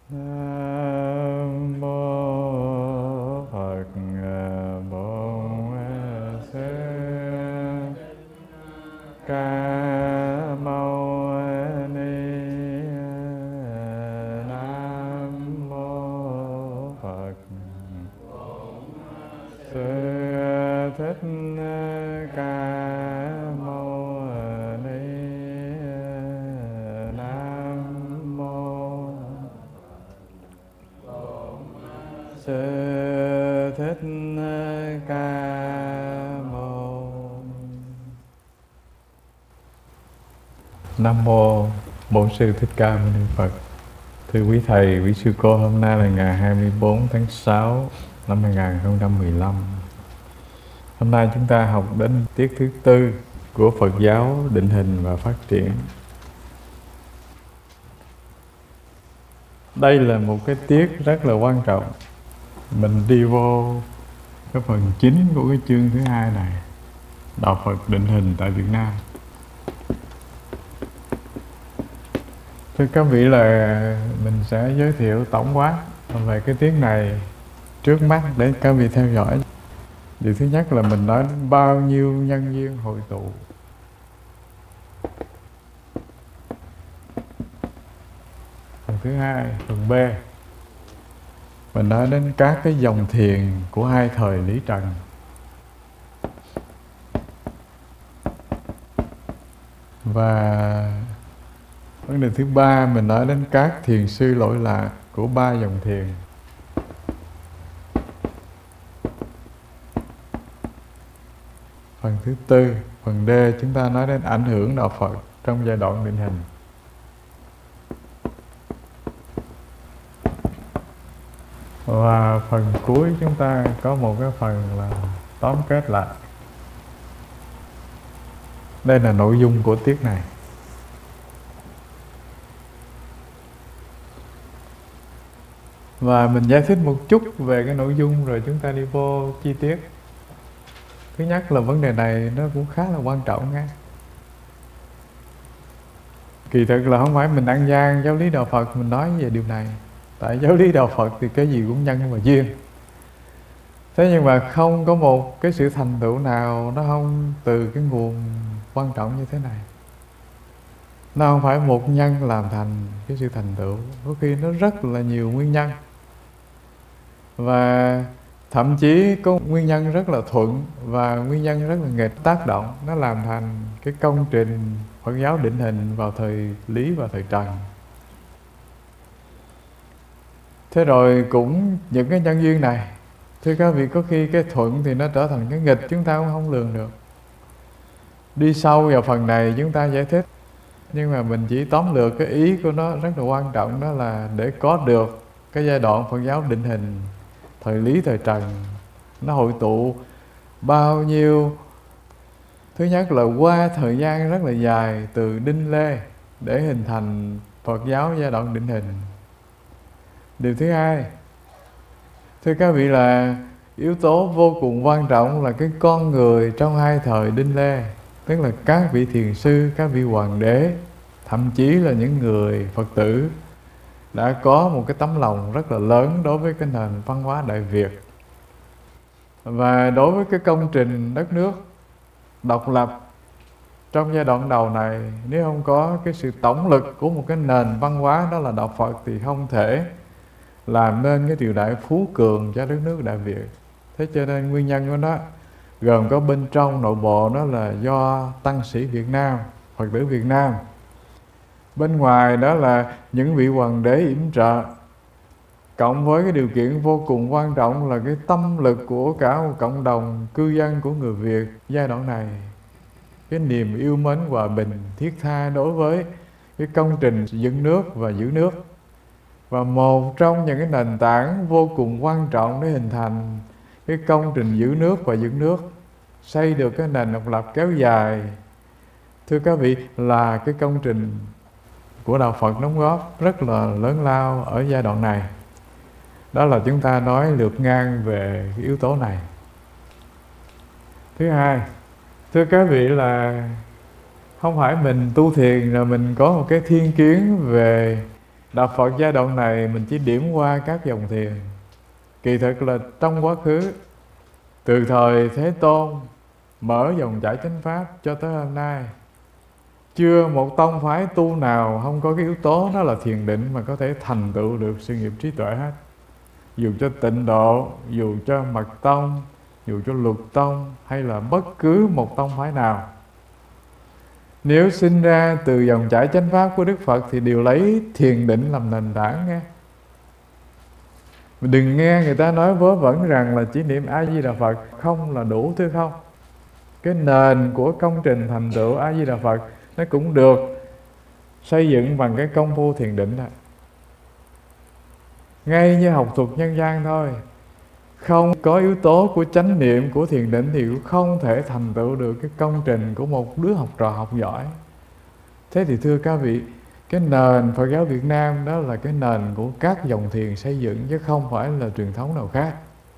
Nam mô Phật Bổn Sư Ca Mâu Ni. Nam mô Phật Sư Thích Ca Mâu Ni. Nam mô Sư Thích Ca Mâu. Nam mô Bổn Sư Thích Ca Mâu Ni Phật. Thưa quý thầy, quý sư cô, hôm nay là ngày 24 tháng 6 năm 2015. Hôm nay chúng ta học đến tiết thứ tư của Phật giáo định hình và phát triển. Đây là một cái tiết rất là quan trọng. Mình đi vô cái phần chính của cái chương thứ hai này, Đạo Phật định hình tại Việt Nam. Thưa các vị, là mình sẽ giới thiệu tổng quát về cái tiết này trước mắt để các vị theo dõi. Điều thứ nhất là mình nói bao nhiêu nhân duyên hội tụ. Phần thứ hai, phần B, mình nói đến các cái dòng thiền của hai thời Lý Trần. Và vấn đề thứ ba, mình nói đến các thiền sư lỗi lạc của ba dòng thiền. Phần thứ tư, phần D, chúng ta nói đến ảnh hưởng đạo Phật trong giai đoạn định hình. Và phần cuối chúng ta có một cái phần là tóm kết lại. Đây là nội dung của tiết này. Và mình giải thích một chút về cái nội dung rồi chúng ta đi vô chi tiết. Thứ nhất là vấn đề này nó cũng khá là quan trọng nha. Kỳ thực là không phải mình ăn gian giáo lý đạo Phật mình nói về điều này. Tại giáo lý đạo Phật thì cái gì cũng nhân và duyên. Thế nhưng mà không có một cái sự thành tựu nào nó không từ cái nguồn quan trọng như thế này. Nó không phải một nhân làm thành cái sự thành tựu. Có khi nó rất là nhiều nguyên nhân. Và thậm chí có nguyên nhân rất là thuận và nguyên nhân rất là nghịch tác động. Nó làm thành cái công trình Phật giáo định hình vào thời Lý và thời Trần. Thế rồi cũng những cái nhân duyên này, thưa các vị, có khi cái thuận thì nó trở thành cái nghịch, chúng ta cũng không lường được. Đi sâu vào phần này chúng ta giải thích, nhưng mà mình chỉ tóm lược cái ý của nó rất là quan trọng. Đó là để có được cái giai đoạn Phật giáo định hình thời Lý thời Trần, nó hội tụ bao nhiêu. Thứ nhất là qua thời gian rất là dài từ Đinh Lê để hình thành Phật giáo giai đoạn định hình. Điều thứ hai, thưa các vị, là yếu tố vô cùng quan trọng là cái con người trong hai thời Đinh Lê. Tức là các vị thiền sư, các vị hoàng đế, thậm chí là những người Phật tử đã có một cái tấm lòng rất là lớn đối với cái nền văn hóa Đại Việt. Và đối với cái công trình đất nước độc lập trong giai đoạn đầu này, nếu không có cái sự tổng lực của một cái nền văn hóa đó là đạo Phật thì không thể làm nên cái triều đại phú cường cho đất nước Đại Việt. Thế cho nên nguyên nhân của nó gồm có bên trong nội bộ, đó là do tăng sĩ Việt Nam, Phật tử Việt Nam. Bên ngoài đó là những vị hoàng đế yểm trợ, cộng với cái điều kiện vô cùng quan trọng là cái tâm lực của cả một cộng đồng cư dân của người Việt giai đoạn này. Cái niềm yêu mến hòa bình, thiết tha đối với cái công trình dựng nước và giữ nước. Và một trong những cái nền tảng vô cùng quan trọng để hình thành cái công trình giữ nước và dựng nước, xây được cái nền độc lập kéo dài, thưa các vị, là cái công trình của đạo Phật đóng góp rất là lớn lao ở giai đoạn này. Đó là chúng ta nói lược ngang về cái yếu tố này. Thứ hai, thưa các vị, là không phải mình tu thiền rồi mình có một cái thiên kiến về Đạo Phật giai đoạn này mình chỉ điểm qua các dòng thiền. Kỳ thực là trong quá khứ, từ thời Thế Tôn mở dòng chảy chánh pháp cho tới hôm nay, chưa một tông phái tu nào không có cái yếu tố đó là thiền định mà có thể thành tựu được sự nghiệp trí tuệ hết. Dù cho Tịnh Độ, dù cho Mật Tông, dù cho Luật Tông, hay là bất cứ một tông phái nào, nếu sinh ra từ dòng chảy chánh pháp của Đức Phật thì đều lấy thiền định làm nền tảng nghe. Mình đừng nghe người ta nói vớ vẩn rằng là chỉ niệm A Di Đà Phật không là đủ, thưa không. Cái nền của công trình thành tựu A Di Đà Phật nó cũng được xây dựng bằng cái công phu thiền định đó. Ngay như học thuật nhân gian thôi, không có yếu tố của chánh niệm, của thiền định thì cũng không thể thành tựu được cái công trình của một đứa học trò học giỏi. Thế thì thưa các vị, cái nền Phật giáo Việt Nam đó là cái nền của các dòng thiền xây dựng, chứ không phải là truyền thống nào khác.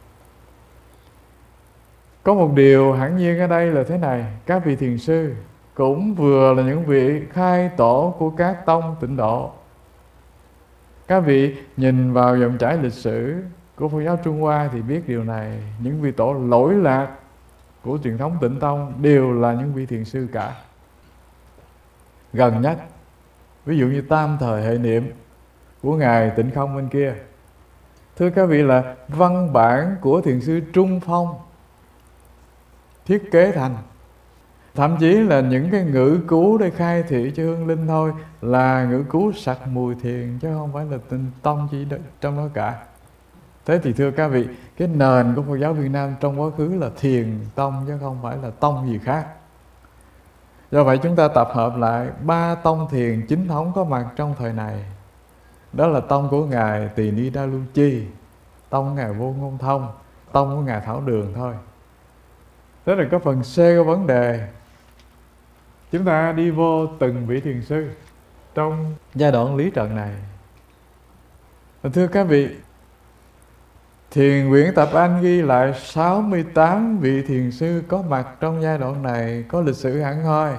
Có một điều hẳn nhiên ở đây là thế này: các vị thiền sư cũng vừa là những vị khai tổ của các tông Tịnh Độ. Các vị nhìn vào dòng chảy lịch sử của Phật giáo Trung Hoa thì biết điều này. Những vị tổ lỗi lạc của truyền thống Tịnh Tông đều là những vị thiền sư cả. Gần nhất, ví dụ như tam thời hệ niệm của Ngài Tịnh Không bên kia, thưa các vị, là văn bản của thiền sư Trung Phong thiết kế thành. Thậm chí là những cái ngữ cứu để khai thị cho hương linh thôi là ngữ cứu sặc mùi thiền, chứ không phải là Tịnh Tông chỉ trong đó cả. Thế thì thưa các vị, cái nền của Phật giáo Việt Nam trong quá khứ là thiền tông chứ không phải là tông gì khác. Do vậy chúng ta tập hợp lại 3 tông thiền chính thống có mặt trong thời này. Đó là tông của Ngài Tỳ Ni Đa Lu Chi, tông của Ngài Vô Ngôn Thông, tông của Ngài Thảo Đường thôi. Thế là có phần C của vấn đề. Chúng ta đi vô từng vị thiền sư trong giai đoạn lý trần này. Thưa các vị, Thiền Quyển Tập Anh ghi lại 68 vị thiền sư có mặt trong giai đoạn này, có lịch sử hẳn hoi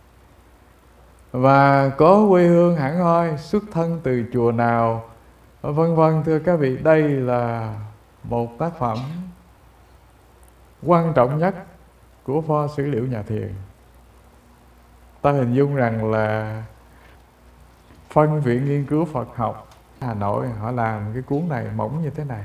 và có quê hương hẳn hoi, xuất thân từ chùa nào, vân vân. Thưa các vị, đây là một tác phẩm quan trọng nhất của pho sử liệu nhà thiền. Ta hình dung rằng là phân viện nghiên cứu Phật học Hà Nội họ làm cái cuốn này mỏng như thế này,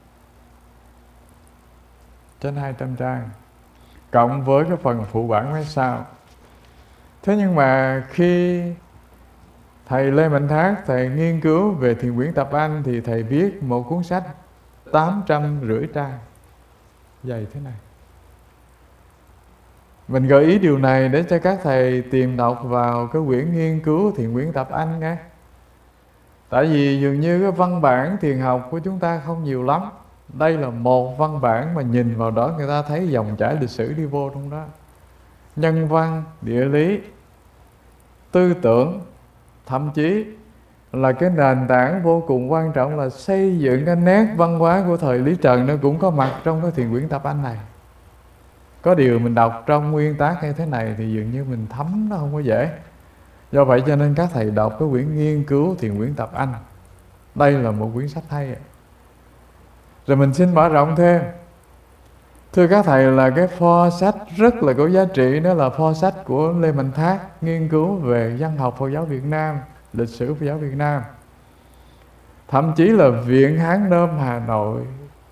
trên 200 trang, cộng với cái phần phụ bản phía sau. Thế nhưng mà khi thầy Lê Mạnh Thác, thầy nghiên cứu về Thiền Quyển Tập Anh thì thầy viết một cuốn sách 850 trang, dày thế này. Mình gợi ý điều này để cho các thầy tìm đọc vào cái quyển nghiên cứu Thiền Quyển Tập Anh nghe. Tại vì dường như cái văn bản thiền học của chúng ta không nhiều lắm. Đây là một văn bản mà nhìn vào đó người ta thấy dòng chảy lịch sử đi vô trong đó. Nhân văn, địa lý, tư tưởng, thậm chí là cái nền tảng vô cùng quan trọng là xây dựng cái nét văn hóa của thời Lý Trần nó cũng có mặt trong cái Thiền Quyển Tập Anh này. Có điều mình đọc trong nguyên tác như thế này thì dường như mình thấm nó không có dễ. Do vậy cho nên các thầy đọc cái quyển nghiên cứu Thiền Quyển Tập Anh. Đây là một quyển sách hay. Rồi mình xin mở rộng thêm. Thưa các thầy, là cái pho sách rất là có giá trị, đó là pho sách của Lê Mạnh Thác, nghiên cứu về văn học Phật giáo Việt Nam, lịch sử Phật giáo Việt Nam. Thậm chí là Viện Hán Nôm Hà Nội.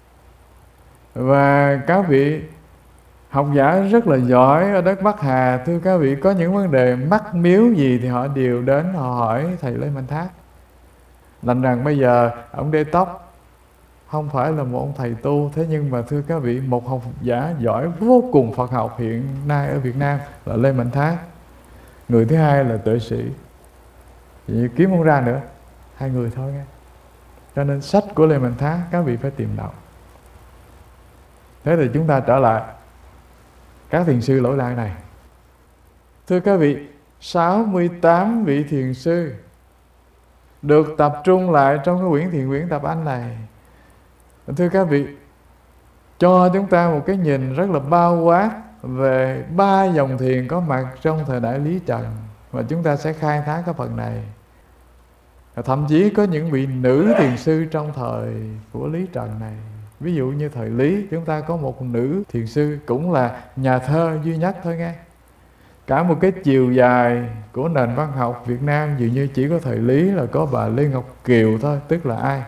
Và các vị học giả rất là giỏi ở đất Bắc Hà, thưa các vị, có những vấn đề mắc miếu gì thì họ đều đến họ hỏi thầy Lê Mạnh Thác. Đành rằng bây giờ ông Đê Tóc không phải là một ông thầy tu, thế nhưng mà thưa các vị, một học giả giỏi vô cùng Phật học hiện nay ở Việt Nam là Lê Mạnh Thác. Người thứ hai là Tuệ Sĩ. Vậy kiếm không ra nữa, hai người thôi nghe. Cho nên sách của Lê Mạnh Thác các vị phải tìm đọc. Thế thì chúng ta trở lại các thiền sư lỗi lạc này. Thưa các vị, 68 vị thiền sư được tập trung lại trong cái quyển Thiền Quyển Tập Anh này. Thưa các vị, cho chúng ta một cái nhìn rất là bao quát về 3 dòng thiền có mặt trong thời đại Lý Trần, và chúng ta sẽ khai thác cái phần này. Thậm chí có những vị nữ thiền sư trong thời của Lý Trần này. Ví dụ như thời Lý, chúng ta có một nữ thiền sư, cũng là nhà thơ duy nhất thôi nghe. Cả một cái chiều dài của nền văn học Việt Nam dường như chỉ có thời Lý là có bà Lê Ngọc Kiều thôi. Tức là ai?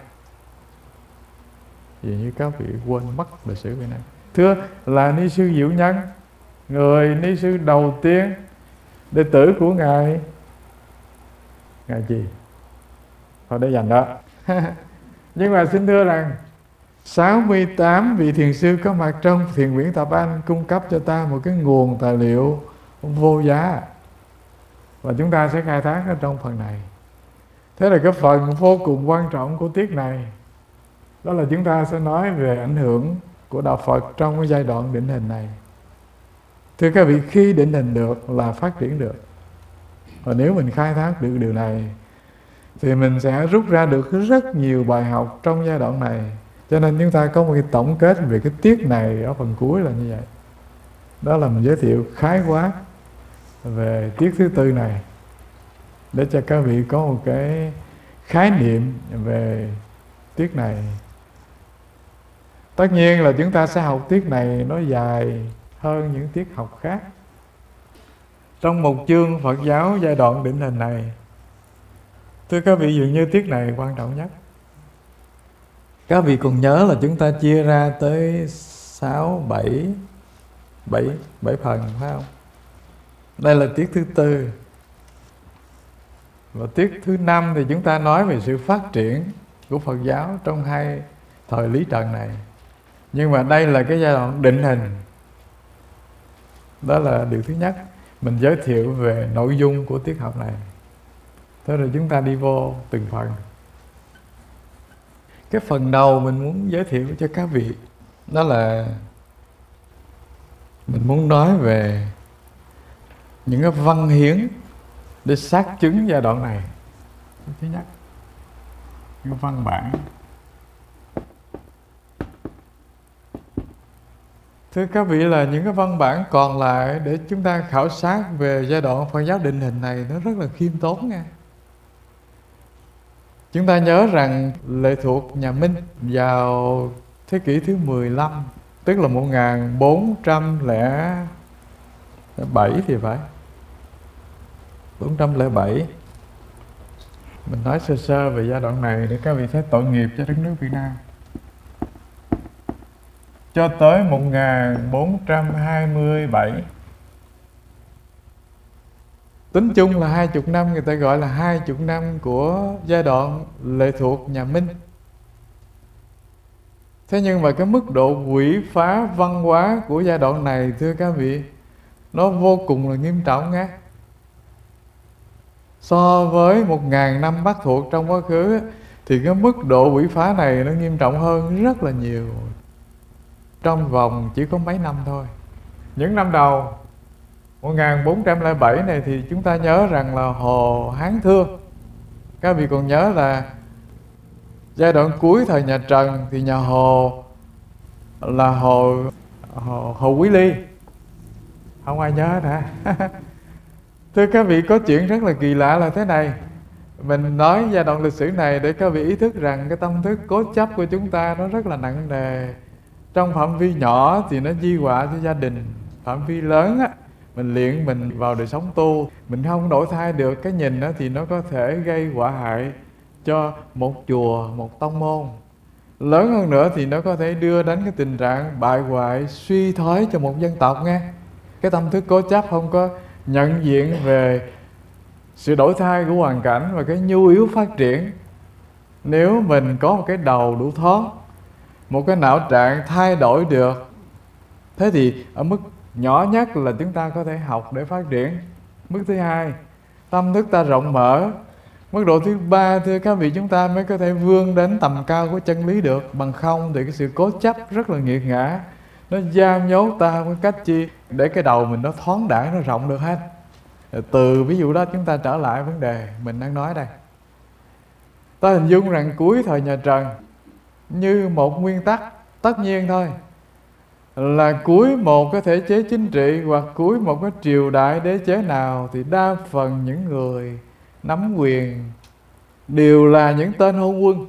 Dường như các vị quên mất lịch sử Việt Nam. Thưa là Ni sư Diệu Nhân, người Ni sư đầu tiên, đệ tử của Ngài gì? Thôi để dành đó. Nhưng mà xin thưa rằng 68 vị thiền sư có mặt trong Thiền Quyển Tập Anh cung cấp cho ta một cái nguồn tài liệu vô giá, và chúng ta sẽ khai thác ở trong phần này. Thế là cái phần vô cùng quan trọng của tiết này, đó là chúng ta sẽ nói về ảnh hưởng của Đạo Phật trong cái giai đoạn định hình này. Thưa các vị, khi định hình được là phát triển được. Và nếu mình khai thác được điều này thì mình sẽ rút ra được rất nhiều bài học trong giai đoạn này. Cho nên chúng ta có một cái tổng kết về cái tiết này ở phần cuối là như vậy. Đó là mình giới thiệu khái quát về tiết thứ tư này, để cho các vị có một cái khái niệm về tiết này. Tất nhiên là chúng ta sẽ học tiết này nó dài hơn những tiết học khác. Trong một chương Phật giáo giai đoạn định hình này, thưa các vị, dường như tiết này quan trọng nhất. Các vị còn nhớ là chúng ta chia ra tới 7 phần, phải không? Đây là tiết thứ tư. Và tiết thứ 5 thì chúng ta nói về sự phát triển của Phật giáo trong hai thời Lý Trần này. Nhưng mà đây là cái giai đoạn định hình. Đó là điều thứ nhất. Mình giới thiệu về nội dung của tiết học này. Thế rồi chúng ta đi vô từng phần. Cái phần đầu mình muốn giới thiệu cho các vị, đó là mình muốn nói về những cái văn hiến để xác chứng giai đoạn này. Thứ nhất, những văn bản. Thưa các vị, là những cái văn bản còn lại để chúng ta khảo sát về giai đoạn Phật giáo định hình này nó rất là khiêm tốn nha. Chúng ta nhớ rằng lệ thuộc nhà Minh vào thế kỷ thứ 15, tức là 1407 thì phải. 407. Mình nói sơ sơ về giai đoạn này để các vị thấy tội nghiệp cho đất nước Việt Nam. Cho tới 1427. Tính chung là 20 năm, người ta gọi là 20 năm của giai đoạn lệ thuộc nhà Minh. Thế nhưng mà cái mức độ quỷ phá văn hóa của giai đoạn này, thưa các vị, nó vô cùng là nghiêm trọng nghe. So với 1000 năm Bắc thuộc trong quá khứ thì cái mức độ quỷ phá này nó nghiêm trọng hơn rất là nhiều. Trong vòng chỉ có mấy năm thôi. Những năm đầu 1407 này thì chúng ta nhớ rằng là Hồ Hán Thương. Các vị còn nhớ là giai đoạn cuối thời nhà Trần thì nhà Hồ là Hồ Quý Ly. Không ai nhớ hết hả? Thưa các vị, có chuyện rất là kỳ lạ là thế này. Mình nói giai đoạn lịch sử này để các vị ý thức rằng cái tâm thức cố chấp của chúng ta nó rất là nặng nề. Trong phạm vi nhỏ thì nó di họa cho gia đình. Phạm vi lớn á, mình luyện mình vào đời sống tu, mình không đổi thay được cái nhìn đó, thì nó có thể gây họa hại cho một chùa, một tông môn. Lớn hơn nữa thì nó có thể đưa đến cái tình trạng bại hoại, suy thoái cho một dân tộc nghe. Cái tâm thức cố chấp không có nhận diện về sự đổi thay của hoàn cảnh và cái nhu yếu phát triển. Nếu mình có một cái đầu đủ thoát, một cái não trạng thay đổi được, thế thì ở mức nhỏ nhất là chúng ta có thể học để phát triển. Mức thứ hai, tâm thức ta rộng mở. Mức độ thứ ba, thưa các vị, chúng ta mới có thể vươn đến tầm cao của chân lý được. Bằng không thì cái sự cố chấp rất là nghiệt ngã, nó giam nhốt ta với cách chi để cái đầu mình nó thoáng đãng, nó rộng được hết. Từ ví dụ đó chúng ta trở lại vấn đề mình đang nói đây. Ta hình dung rằng cuối thời nhà Trần như một nguyên tắc tất nhiên thôi, là cuối một cái thể chế chính trị hoặc cuối một cái triều đại đế chế nào thì đa phần những người nắm quyền đều là những tên hôn quân.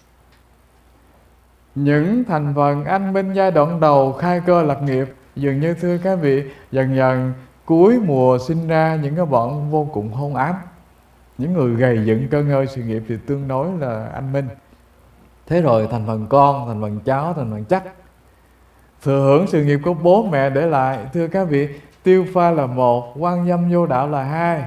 Những thành phần anh minh giai đoạn đầu khai cơ lập nghiệp, dường như thưa các vị, dần dần cuối mùa sinh ra những cái bọn vô cùng hôn ám. Những người gầy dựng cơ ngơi sự nghiệp thì tương đối là anh minh. Thế rồi thành phần con, thành phần cháu, thành phần chắc thừa hưởng sự nghiệp của bố mẹ để lại. Thưa các vị, tiêu pha là một, quan dâm vô đạo là hai,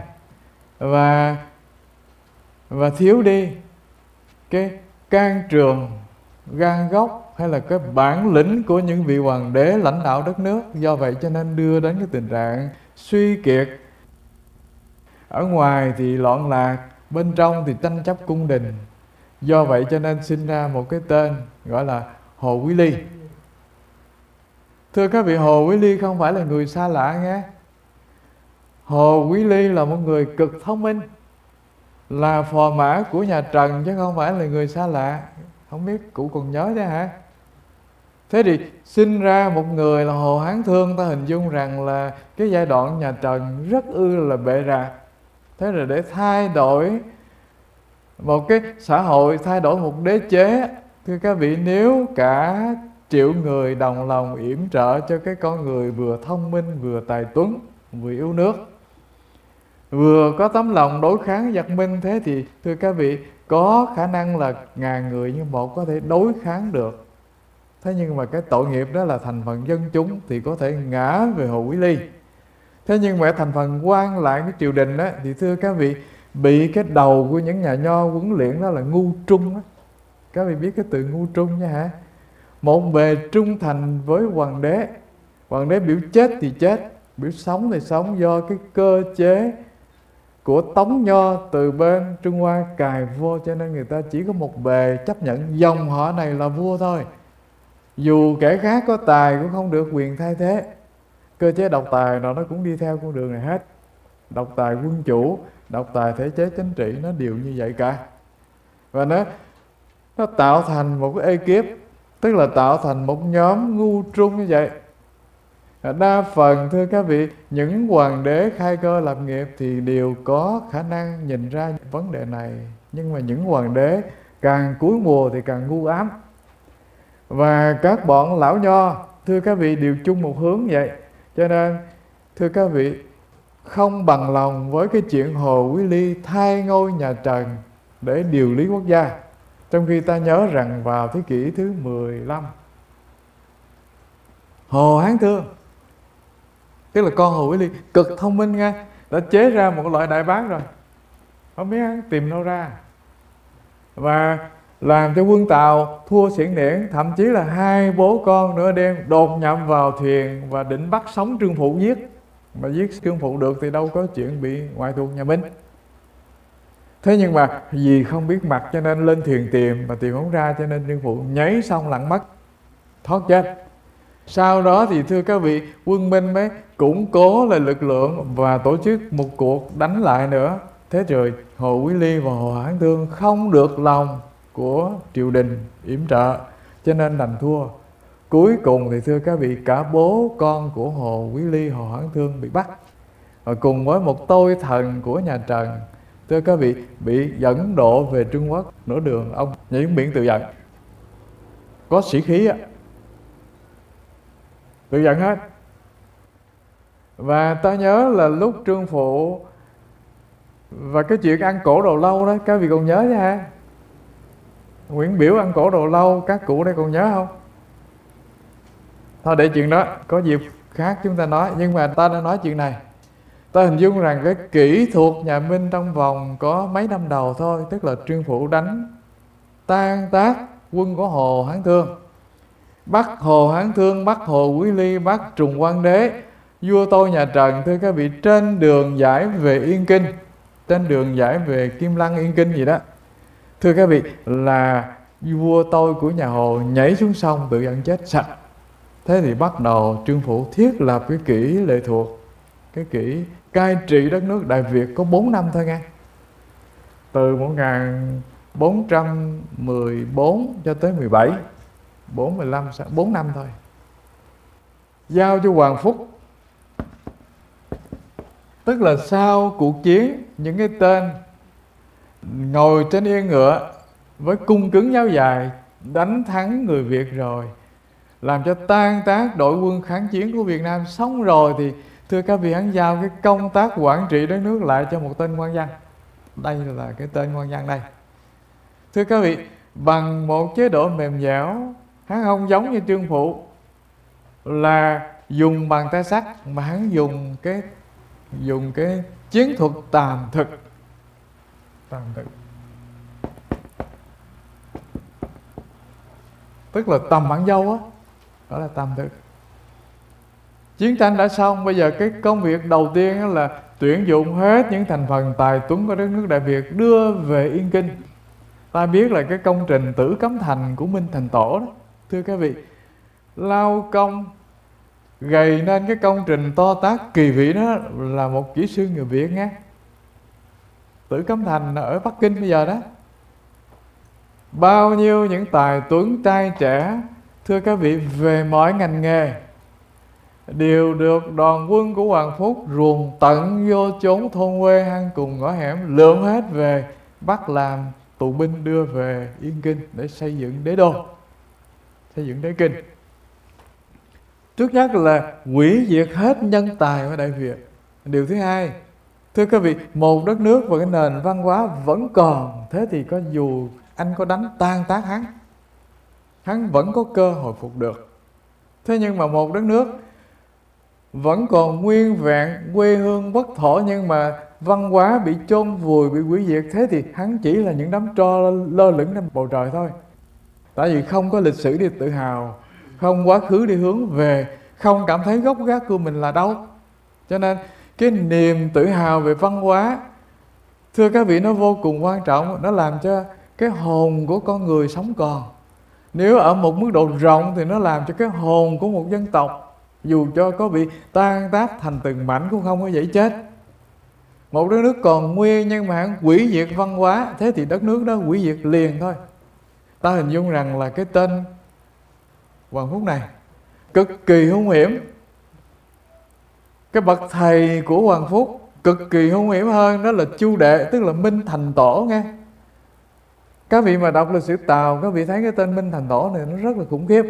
và thiếu đi cái can trường, gan góc hay là cái bản lĩnh của những vị hoàng đế lãnh đạo đất nước. Do vậy cho nên đưa đến cái tình trạng suy kiệt. Ở ngoài thì loạn lạc, bên trong thì tranh chấp cung đình. Do vậy cho nên sinh ra một cái tên gọi là Hồ Quý Ly. Thưa các vị, Hồ Quý Ly không phải là người xa lạ nghe. Hồ Quý Ly là một người cực thông minh, là phò mã của nhà Trần chứ không phải là người xa lạ. Không biết cụ còn nhớ đấy hả? Thế thì sinh ra một người là Hồ Hán Thương, ta hình dung rằng là cái giai đoạn nhà Trần rất là bệ rạc. Thế rồi để thay đổi một cái xã hội, thay đổi một đế chế, thưa các vị, nếu cả triệu người đồng lòng yểm trợ cho cái con người vừa thông minh, vừa tài tuấn, vừa yêu nước, vừa có tấm lòng đối kháng giặc Minh, thế thì thưa các vị, có khả năng là ngàn người như một có thể đối kháng được. Thế nhưng mà cái tội nghiệp đó là thành phần dân chúng thì có thể ngã về Hồ Quý Ly. Thế nhưng mà thành phần quan lại cái triều đình đó thì thưa các vị, bị cái đầu của những nhà nho huấn luyện đó là ngu trung đó. Các vị biết cái từ ngu trung nha hả? Một bề trung thành với hoàng đế. Hoàng đế biểu chết thì chết, biểu sống thì sống, do cái cơ chế của Tống Nho từ bên Trung Hoa cài vô, cho nên người ta chỉ có một bề chấp nhận dòng họ này là vua thôi. Dù kẻ khác có tài cũng không được quyền thay thế. Cơ chế độc tài nó cũng đi theo con đường này hết. Độc tài quân chủ, độc tài thể chế chính trị, nó đều như vậy cả. Và nó tạo thành một cái ekip, tức là tạo thành một nhóm ngu trung như vậy. Đa phần thưa các vị, những hoàng đế khai cơ lập nghiệp thì đều có khả năng nhìn ra vấn đề này. Nhưng mà những hoàng đế càng cuối mùa thì càng ngu ám. Và các bọn lão nho, thưa các vị, đều chung một hướng vậy. Cho nên thưa các vị, không bằng lòng với cái chuyện Hồ Quý Ly thay ngôi nhà Trần để điều lý quốc gia. Trong khi ta nhớ rằng vào thế kỷ thứ 15, Hồ Hán Thương, tức là con Hồ Quý Ly, cực thông minh nha, đã chế ra một loại đại bác rồi, không biết hắn tìm đâu ra, và làm cho quân Tàu thua xiển niễn. Thậm chí là hai bố con nửa đêm đột nhập vào thuyền và định bắt sống Trương Phụ giết. Mà giết Trương Phụ được thì đâu có chuyện bị ngoại thuộc nhà Minh. Thế nhưng mà vì không biết mặt cho nên lên thuyền tìm, mà tìm không ra, cho nên Trương Phụ nhảy xong lặn mất, thoát chết. Sau đó thì thưa các vị, quân Minh mới củng cố lại lực lượng và tổ chức một cuộc đánh lại nữa. Thế rồi Hồ Quý Ly và Hồ Hán Thương không được lòng của triều đình yểm trợ, cho nên đành thua. Cuối cùng thì thưa các vị, cả bố con của Hồ Quý Ly, Hồ Hán Thương bị bắt, và cùng với một tôi thần của nhà Trần, thưa các vị, bị dẫn độ về Trung Quốc. Nửa đường ông nhảy biển tự giận. Có sĩ khí á, tự giận hết. Và ta nhớ là lúc Trương Phụ và cái chuyện ăn cổ đầu lâu đó, các vị còn nhớ chứ ha? Nguyễn Biểu ăn cổ đầu lâu, các cụ đây còn nhớ không? Thôi để chuyện đó có dịp khác chúng ta nói. Nhưng mà ta đã nói chuyện này, ta hình dung rằng cái kỹ thuật nhà Minh trong vòng có mấy năm đầu thôi, tức là Trương Phụ đánh tan tác quân của Hồ Hán Thương, bắt Hồ Hán Thương, bắt Hồ Quý Ly, bắt Trùng Quang Đế, vua tôi nhà Trần, thưa các vị, trên đường giải về Yên Kinh, trên đường giải về Kim Lăng Yên Kinh gì đó, thưa các vị, là vua tôi của nhà Hồ nhảy xuống sông tự dẫn chết sạch. Thế thì bắt đầu Trương Phụ thiết lập cái kỷ lệ thuộc, cái kỷ cai trị đất nước Đại Việt có 4 năm thôi nghe. Từ 1414 cho tới 17, 4 năm thôi. Giao cho Hoàng Phúc. Tức là sau cuộc chiến, những cái tên ngồi trên yên ngựa với cung cứng giáo dài, đánh thắng người Việt rồi, làm cho tan tác đội quân kháng chiến của Việt Nam. Xong rồi thì thưa các vị, hắn giao cái công tác quản trị đất nước lại cho một tên quan văn. Đây là cái tên quan văn đây. Thưa các vị, bằng một chế độ mềm dẻo, hắn không giống như Trương Phụ là dùng bàn tay sắt, mà hắn dùng cái chiến thuật tàm thực. Tức là tầm bản dâu á, đó là tàm thực. Chiến tranh đã xong, bây giờ cái công việc đầu tiên là tuyển dụng hết những thành phần tài tuấn của đất nước Đại Việt đưa về Yên Kinh. Ta biết là cái công trình Tử Cấm Thành của Minh Thành Tổ đó, thưa các vị, lao công gầy nên cái công trình to tát kỳ vĩ đó là một kỹ sư người Việt nghe. Tử Cấm Thành ở Bắc Kinh bây giờ đó, bao nhiêu những tài tuấn trai trẻ, thưa các vị, về mọi ngành nghề đều được đoàn quân của Hoàng Phúc ruồng tận vô chốn thôn quê hang cùng ngõ hẻm, lượm hết về bắt làm tù binh đưa về Yên Kinh để xây dựng đế đô, xây dựng đế kinh. Trước nhất là hủy diệt hết nhân tài ở Đại Việt. Điều thứ hai, thưa các vị, một đất nước và cái nền văn hóa vẫn còn, thế thì có dù anh có đánh tan tác hắn vẫn có cơ hồi phục được. Thế nhưng mà một đất nước vẫn còn nguyên vẹn quê hương quốc thổ, nhưng mà văn hóa bị chôn vùi, bị hủy diệt, thế thì hắn chỉ là những đám tro lơ lửng trên bầu trời thôi. Tại vì không có lịch sử đi tự hào, không quá khứ đi hướng về, không cảm thấy gốc gác của mình là đâu. Cho nên cái niềm tự hào về văn hóa, thưa các vị, nó vô cùng quan trọng. Nó làm cho cái hồn của con người sống còn. Nếu ở một mức độ rộng thì nó làm cho cái hồn của một dân tộc, dù cho có bị tan tác thành từng mảnh, cũng không có dễ chết. Một đất nước còn nguyên nhưng mà hắn hủy diệt văn hóa, thế thì đất nước đó hủy diệt liền thôi. Ta hình dung rằng là cái tên Hoàng Phúc này cực kỳ hung hiểm. Cái bậc thầy của Hoàng Phúc cực kỳ hung hiểm hơn, đó là Chu Đệ, tức là Minh Thành Tổ nghe. Các vị mà đọc lịch sử Tàu, các vị thấy cái tên Minh Thành Tổ này nó rất là khủng khiếp.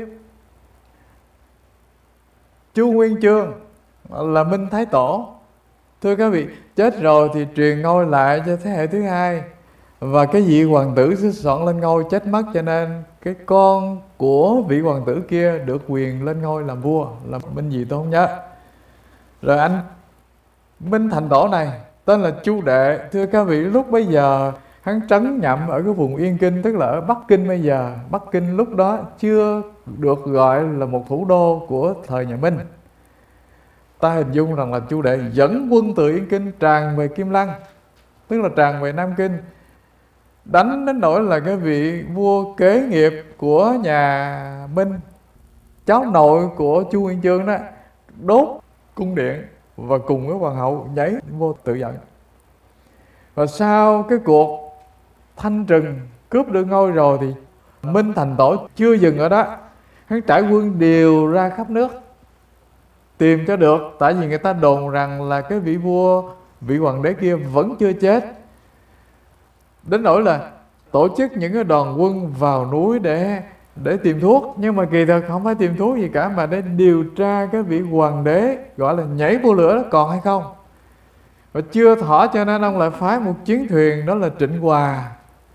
Chu Nguyên Chương là Minh Thái Tổ. Thưa các vị, chết rồi thì truyền ngôi lại cho thế hệ thứ hai. Và cái vị hoàng tử sứ soạn lên ngôi chết mất, cho nên cái con của vị hoàng tử kia được quyền lên ngôi làm vua, là Minh gì tôi không nhớ. Rồi anh Minh Thành Tổ này tên là Chu Đệ. Thưa các vị, lúc bấy giờ hắn trấn nhậm ở cái vùng Yên Kinh, tức là ở Bắc Kinh bây giờ. Bắc Kinh lúc đó chưa được gọi là một thủ đô của thời nhà Minh. Ta hình dung rằng là Chu Đệ dẫn quân từ Yên Kinh tràn về Kim Lăng, tức là tràn về Nam Kinh, đánh đến nỗi là cái vị vua kế nghiệp của nhà Minh, cháu nội của Chu Nguyên Chương đó, đốt cung điện và cùng với hoàng hậu nhảy vô tự giận. Và sau cái cuộc thanh trừng cướp được ngôi rồi thì Minh Thành Tổ chưa dừng ở đó, hắn trải quân điều ra khắp nước tìm cho được. Tại vì người ta đồn rằng là cái vị vua, vị hoàng đế kia vẫn chưa chết, đến nỗi là tổ chức những cái đoàn quân vào núi để tìm thuốc. Nhưng mà kỳ thực không phải tìm thuốc gì cả, mà để điều tra cái vị hoàng đế gọi là nhảy vô lửa đó còn hay không. Và chưa thỏa cho nên ông lại phái một chiến thuyền, đó là Trịnh Hòa.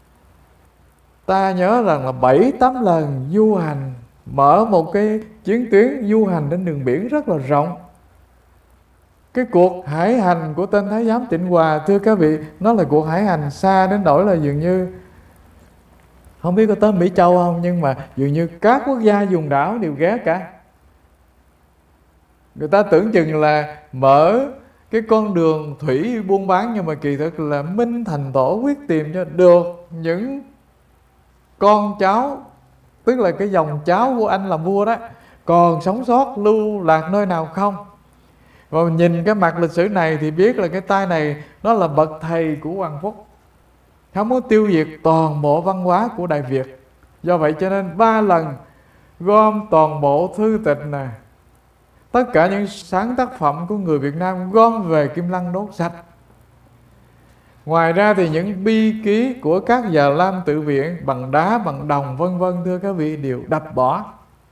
Ta nhớ rằng là 7-8 lần du hành, mở một cái chiến tuyến du hành trên đường biển rất là rộng. Cái cuộc hải hành của tên Thái giám Trịnh Hòa, thưa các vị, nó là cuộc hải hành xa đến nỗi là dường như, không biết có tới Mỹ Châu không, nhưng mà dường như các quốc gia vùng đảo đều ghé cả. Người ta tưởng chừng là mở cái con đường thủy buôn bán, nhưng mà kỳ thực là Minh Thành Tổ quyết tìm cho được những con cháu, tức là cái dòng cháu của anh làm vua đó, còn sống sót lưu lạc nơi nào không. Và nhìn cái mặt lịch sử này thì biết là cái tay này nó là bậc thầy của Hoàng Phúc, không có tiêu diệt toàn bộ văn hóa của Đại Việt. Do vậy cho nên 3 lần gom toàn bộ thư tịch nè, tất cả những sáng tác phẩm của người Việt Nam gom về Kim Lăng đốt sạch. Ngoài ra thì những bi ký của các Già Lam tự viện bằng đá, bằng đồng vân vân, thưa các vị, đều đập bỏ.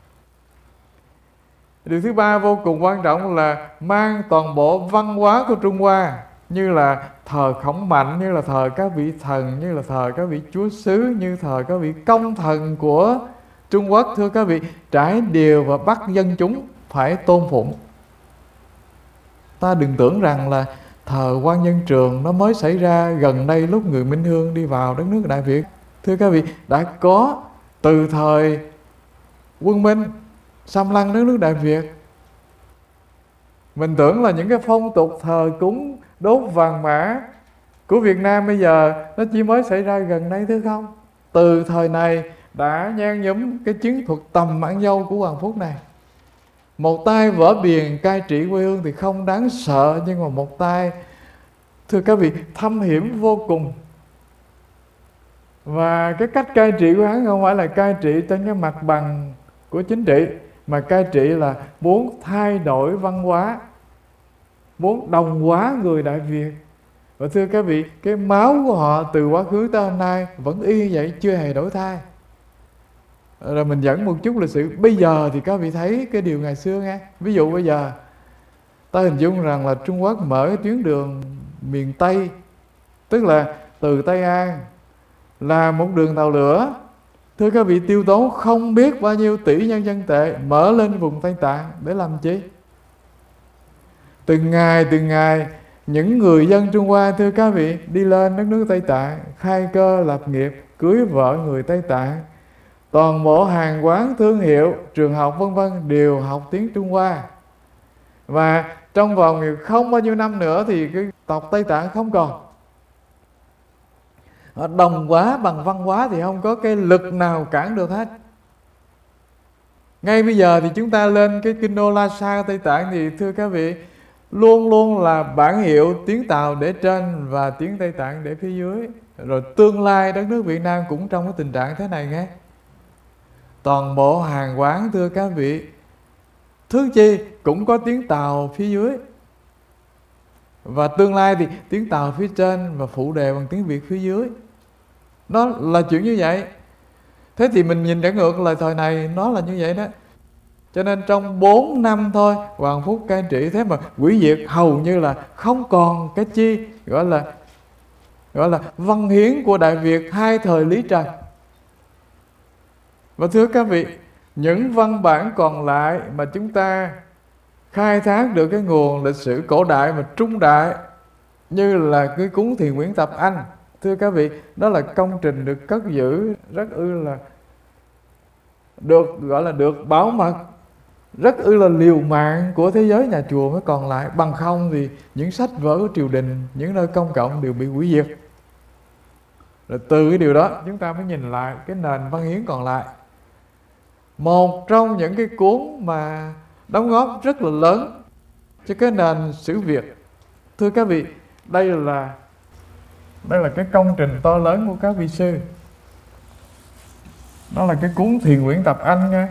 Điều thứ ba vô cùng quan trọng là mang toàn bộ văn hóa của Trung Hoa, như là thờ Khổng Mạnh, như là thờ các vị thần, như là thờ các vị chúa xứ, như thờ các vị công thần của Trung Quốc, thưa các vị, trải đều và bắt dân chúng phải tôn phụng. Ta đừng tưởng rằng là thờ Quan Nhân Trường nó mới xảy ra gần đây lúc người Minh Hương đi vào đất nước Đại Việt. Thưa các vị, đã có từ thời Quân Minh xâm lăng đất nước Đại Việt. Mình tưởng là những cái phong tục thờ cúng đốt vàng mã của Việt Nam bây giờ nó chỉ mới xảy ra gần đây, thưa không? Từ thời này đã nhan nhúm cái chiến thuật tầm mãn dâu của Hoàng Phúc này. Một tay vỡ biển cai trị quê hương thì không đáng sợ, nhưng mà một tay, thưa các vị, thâm hiểm vô cùng. Và cái cách cai trị của hắn không phải là cai trị trên cái mặt bằng của chính trị, mà cai trị là muốn thay đổi văn hóa, muốn đồng hóa người Đại Việt. Và thưa các vị, cái máu của họ từ quá khứ tới hôm nay vẫn y vậy, chưa hề đổi thay. Rồi mình dẫn một chút lịch sử. Bây giờ thì các vị thấy cái điều ngày xưa nghe. Ví dụ bây giờ ta hình dung rằng là Trung Quốc mở cái tuyến đường miền Tây, tức là từ Tây An, là một đường tàu lửa, thưa các vị, tiêu tốn không biết bao nhiêu tỷ nhân dân tệ, mở lên vùng Tây Tạng để làm chi? Từng ngày những người dân Trung Hoa, thưa các vị, đi lên đất nước Tây Tạng, khai cơ lập nghiệp, cưới vợ người Tây Tạng. Toàn bộ hàng quán, thương hiệu, trường học vân vân đều học tiếng Trung Hoa. Và trong vòng không bao nhiêu năm nữa thì cái tộc Tây Tạng không còn. Đồng hóa bằng văn hóa thì không có cái lực nào cản được hết. Ngay bây giờ thì chúng ta lên cái kinh đô Lhasa Tây Tạng thì thưa các vị, luôn luôn là bản hiệu tiếng Tàu để trên và tiếng Tây Tạng để phía dưới. Rồi tương lai đất nước Việt Nam cũng trong cái tình trạng thế này nghe. Toàn bộ hàng quán, thưa các vị, thứ chi cũng có tiếng Tàu phía dưới. Và tương lai thì tiếng Tàu phía trên và phụ đề bằng tiếng Việt phía dưới. Nó là chuyện như vậy. Thế thì mình nhìn trở ngược lại thời này, nó là như vậy đó. Cho nên trong 4 năm thôi Hoàng Phúc cai trị, thế mà hủy diệt hầu như là không còn cái chi gọi là văn hiến của Đại Việt hai thời Lý Trần. Và thưa các vị, những văn bản còn lại mà chúng ta khai thác được cái nguồn lịch sử cổ đại mà trung đại, như là cái cuốn Thiền Quyển Tập Anh, thưa các vị, đó là công trình được cất giữ rất là được bảo mật, rất là liều mạng của thế giới nhà chùa mới còn lại. Bằng không thì những sách vở của triều đình, những nơi công cộng đều bị hủy diệt. Rồi từ cái điều đó chúng ta mới nhìn lại cái nền văn hiến còn lại. Một trong những cái cuốn mà đóng góp rất là lớn cho cái nền sử Việt, thưa các vị, đây là cái công trình to lớn của các vị sư. Đó là cái cuốn Thiền Quyển Tập Anh nha.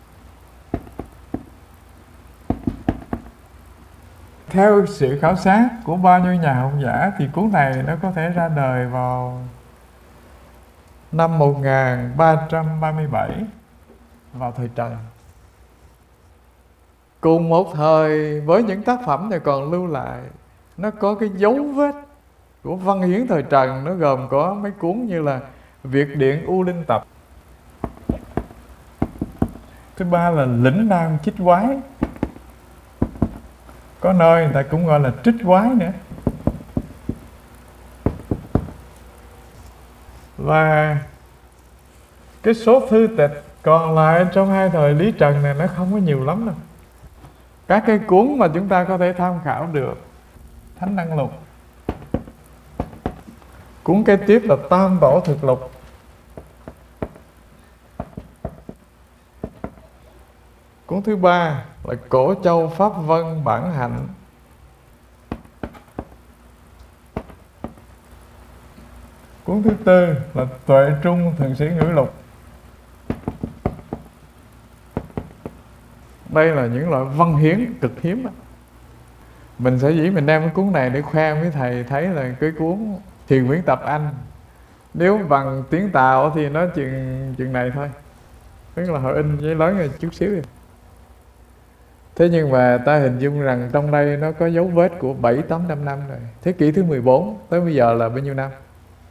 Theo sự khảo sát của bao nhiêu nhà học giả thì cuốn này nó có thể ra đời vào năm 1337 vào thời Trần. Cùng một thời với những tác phẩm này còn lưu lại, nó có cái dấu vết của văn hiến thời Trần. Nó gồm có mấy cuốn như là Việt Điện U Linh Tập. Thứ ba là Lĩnh Nam Chích Quái, có nơi người ta cũng gọi là Trích Quái nữa. Và cái số thư tịch còn lại trong hai thời Lý Trần này nó không có nhiều lắm đâu. Các cái cuốn mà chúng ta có thể tham khảo được: Thánh Đăng Lục, cuốn kế tiếp là Tam Tổ Thực Lục, cuốn thứ ba là Cổ Châu Pháp Vân Bản Hạnh, cuốn thứ tư là Tuệ Trung Thượng Sĩ Ngữ Lục. Đây là những loại văn hiến cực hiếm. Mình sẽ dĩ mình đem cái cuốn này để khoe với thầy thấy là cái cuốn Thiền Nguyễn Tập Anh. Nếu bằng tiếng Tàu thì nó chừng này thôi, tức là họ in giấy lớn rồi chút xíu rồi. Thế nhưng mà ta hình dung rằng trong đây nó có dấu vết của 700-800 năm rồi. Thế kỷ thứ 14 tới bây giờ là bao nhiêu năm?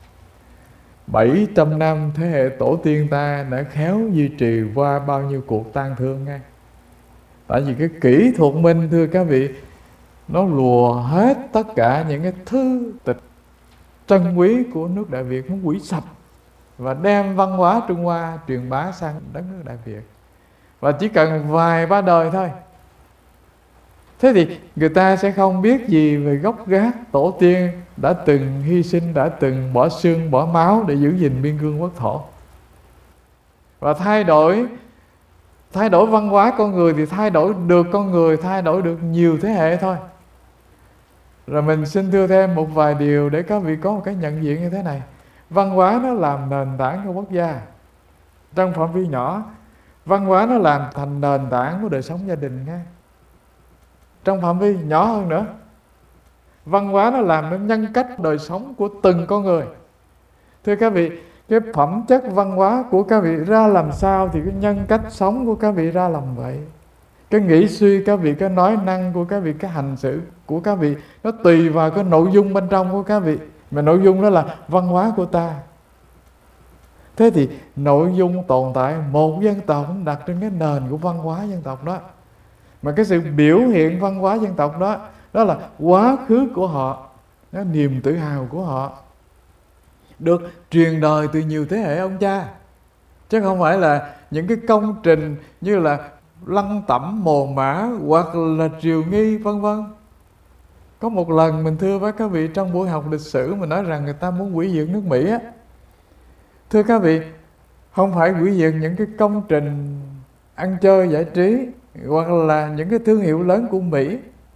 700 năm thế hệ tổ tiên ta đã khéo duy trì qua bao nhiêu cuộc tang thương ngay. Tại vì cái kỹ thuật minh, thưa các vị, nó lùa hết tất cả những cái thư tịch trân quý của nước Đại Việt, nó hủy sạch và đem văn hóa Trung Hoa truyền bá sang đất nước Đại Việt. Và chỉ cần vài ba đời thôi. Thế thì người ta sẽ không biết gì về gốc gác tổ tiên đã từng hy sinh, đã từng bỏ xương bỏ máu để giữ gìn biên cương quốc thổ. Và thay đổi văn hóa con người thì thay đổi được con người, thay đổi được nhiều thế hệ thôi. Rồi mình xin thưa thêm một vài điều để các vị có một cái nhận diện như thế này. Văn hóa nó làm nền tảng của quốc gia. Trong phạm vi nhỏ, văn hóa nó làm thành nền tảng của đời sống gia đình nha. Trong phạm vi nhỏ hơn nữa, văn hóa nó làm nên nhân cách đời sống của từng con người. Thưa các vị, cái phẩm chất văn hóa của các vị ra làm sao thì cái nhân cách sống của các vị ra làm vậy. Cái nghĩ suy các vị, cái nói năng của các vị, cái hành xử của các vị, nó tùy vào cái nội dung bên trong của các vị. Mà nội dung đó là văn hóa của ta. Thế thì nội dung tồn tại một dân tộc đặt trên cái nền của văn hóa dân tộc đó. Mà cái sự biểu hiện văn hóa dân tộc đó, đó là quá khứ của họ, đó là niềm tự hào của họ, được truyền đời từ nhiều thế hệ ông cha. Chứ không phải là những cái công trình như là Lăng Tẩm Mồ Mã hoặc là Triều Nghi vân vân. Có một lần mình thưa với các vị trong buổi học lịch sử, mình nói rằng người ta muốn hủy diệt nước Mỹ á. Thưa các vị, không phải hủy diệt những cái công trình ăn chơi giải trí hoặc là những cái thương hiệu lớn của Mỹ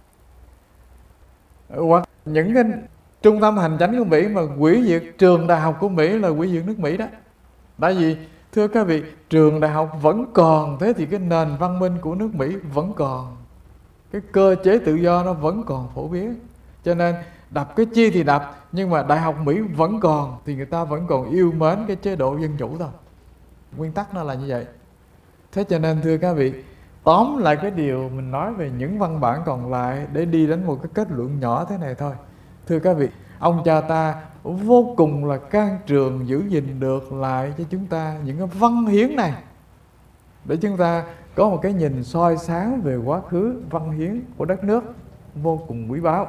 hoặc những cái trung tâm hành chánh của Mỹ, mà hủy diệt trường đại học của Mỹ là hủy diệt nước Mỹ đó. Tại vì thưa các vị, trường đại học vẫn còn, thế thì cái nền văn minh của nước Mỹ vẫn còn, cái cơ chế tự do nó vẫn còn phổ biến. Cho nên đập cái chi thì đập, nhưng mà đại học Mỹ vẫn còn thì người ta vẫn còn yêu mến cái chế độ dân chủ thôi. Nguyên tắc nó là như vậy. Thế cho nên thưa các vị, tóm lại cái điều mình nói về những văn bản còn lại để đi đến một cái kết luận nhỏ thế này thôi. Thưa các vị, ông cha ta vô cùng là can trường giữ gìn được lại cho chúng ta những cái văn hiến này, để chúng ta có một cái nhìn soi sáng về quá khứ văn hiến của đất nước vô cùng quý báu.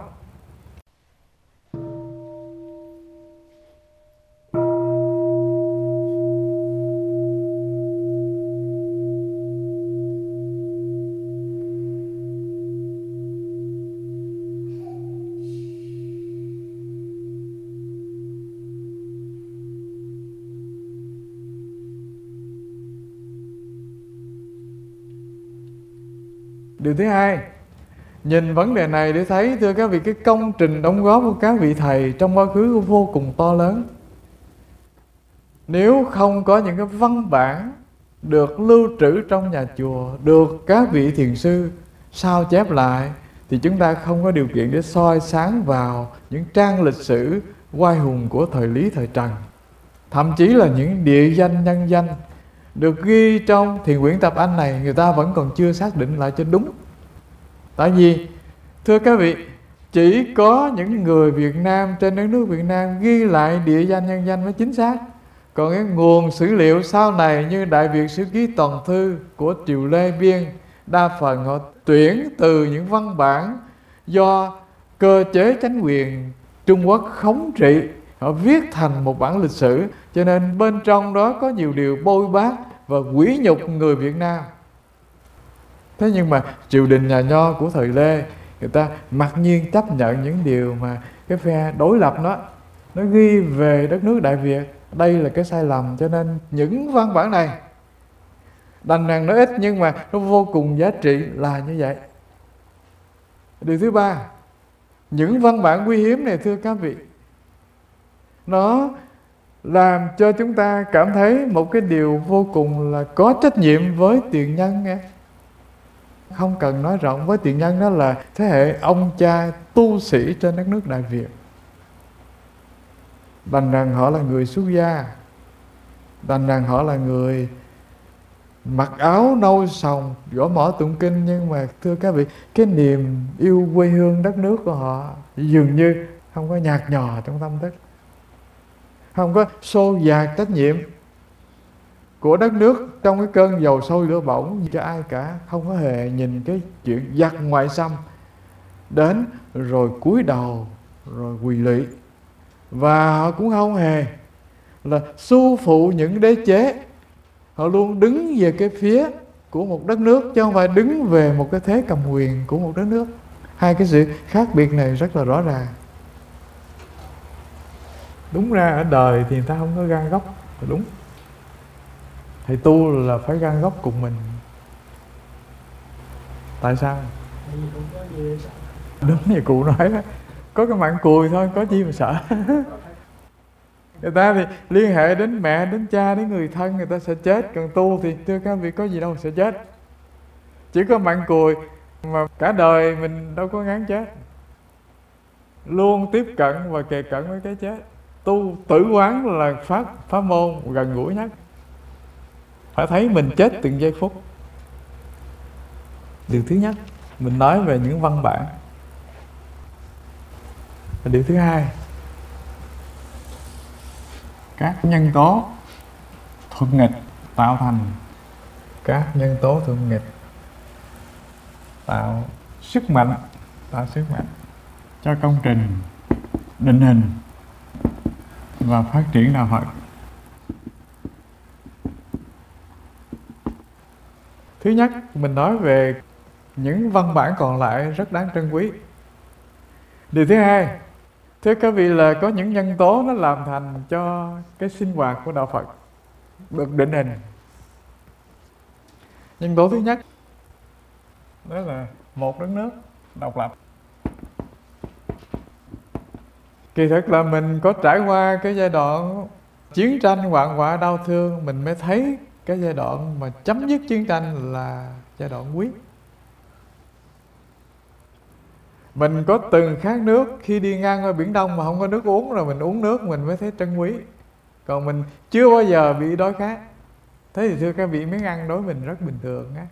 Điều thứ hai, nhìn vấn đề này để thấy, thưa các vị, cái công trình đóng góp của các vị thầy trong quá khứ vô cùng to lớn. Nếu không có những cái văn bản được lưu trữ trong nhà chùa, được các vị thiền sư sao chép lại, thì chúng ta không có điều kiện để soi sáng vào những trang lịch sử oai hùng của thời Lý, thời Trần. Thậm chí là những địa danh, nhân danh được ghi trong Thiền Quyển Tập Anh này, người ta vẫn còn chưa xác định lại cho đúng. Tại vì thưa các vị, chỉ có những người Việt Nam trên đất nước Việt Nam ghi lại địa danh, nhân danh mới chính xác. Còn cái nguồn sử liệu sau này như Đại Việt Sử Ký Toàn Thư của triều Lê biên, đa phần họ tuyển từ những văn bản do cơ chế chánh quyền Trung Quốc khống trị, họ viết thành một bản lịch sử. Cho nên bên trong đó có nhiều điều bôi bác và quỷ nhục người Việt Nam. Thế nhưng mà triều đình nhà Nho của thời Lê, người ta mặc nhiên chấp nhận những điều mà cái phe đối lập nó ghi về đất nước Đại Việt. Đây là cái sai lầm. Cho nên những văn bản này đành rằng nó ít nhưng mà nó vô cùng giá trị là như vậy. Điều thứ ba, những văn bản quý hiếm này, thưa các vị, nó làm cho chúng ta cảm thấy một cái điều vô cùng là có trách nhiệm với tiền nhân nghe. Không cần nói rộng, với tiền nhân đó là thế hệ ông cha tu sĩ trên đất nước Đại Việt. đành rằng họ là người xuất gia, đành rằng họ là người mặc áo nâu sòng, gõ mõ tụng kinh, nhưng mà thưa các vị, cái niềm yêu quê hương đất nước của họ dường như không có nhạt nhòa trong tâm thức, không có xô dạt trách nhiệm của đất nước trong cái cơn dầu sôi lửa bỏng cho ai cả, không có hề nhìn cái chuyện giặc ngoại xâm đến rồi cúi đầu rồi quỳ lụy, và họ cũng không hề là su phụ những đế chế. Họ luôn đứng về cái phía của một đất nước, chứ không phải đứng về một cái thế cầm quyền của một đất nước. Hai cái sự khác biệt này rất là rõ ràng. Đúng ra ở đời thì người ta không có gan góc, đúng. Thầy tu là phải gan góc cùng mình. Tại sao? Đúng như cụ nói đó, có cái mạng cùi thôi, có chi mà sợ. Người ta thì liên hệ đến mẹ, đến cha, đến người thân, người ta sẽ chết. Còn tu thì thưa các vị có gì đâu sẽ chết. Chỉ có mạng cùi mà cả đời mình đâu có ngán chết, luôn tiếp cận và kề cận với cái chết. Tu tử quán là pháp môn gần gũi nhất. Phải thấy mình chết từng giây phút. Điều thứ nhất, mình nói về những văn bản. Và điều thứ hai, các nhân tố thuận nghịch tạo thành, các nhân tố thuận nghịch tạo sức mạnh cho công trình định hình và phát triển đạo Phật. Thứ nhất, mình nói về những văn bản còn lại rất đáng trân quý. Điều thứ hai, thưa các vị, là có những nhân tố nó làm thành cho cái sinh hoạt của đạo Phật được định hình. Nhân tố thứ nhất đó là một đất nước độc lập. Kỳ thực là mình có trải qua cái giai đoạn chiến tranh hoạn họa đau thương, mình mới thấy cái giai đoạn mà chấm dứt chiến tranh là giai đoạn quý. Mình có từng khát nước, khi đi ngang qua Biển Đông mà không có nước uống, rồi mình uống nước mình mới thấy trân quý. Còn mình chưa bao giờ bị đói khát. Thế thì thưa các vị, miếng ăn đối với mình rất bình thường á.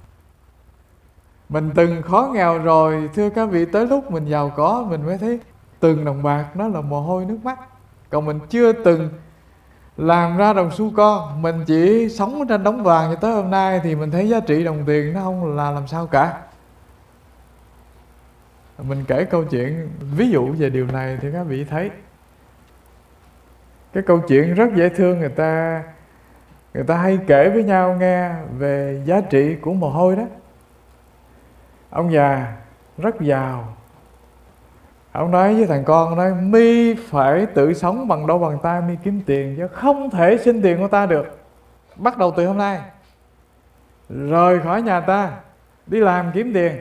Mình từng khó nghèo rồi, thưa các vị, tới lúc mình giàu có mình mới thấy từng đồng bạc nó là mồ hôi nước mắt. Còn mình chưa từng làm ra đồng xu con, mình chỉ sống trên đống vàng cho tới hôm nay, thì mình thấy giá trị đồng tiền nó không là làm sao cả. Mình kể câu chuyện ví dụ về điều này thì các vị thấy cái câu chuyện rất dễ thương. Người ta hay kể với nhau nghe về giá trị của mồ hôi đó. Ông già rất giàu, ông nói với thằng con, nói: mi phải tự sống bằng đôi bàn tay mi kiếm tiền, chứ không thể xin tiền của ta được. Bắt đầu từ hôm nay rời khỏi nhà ta, đi làm kiếm tiền.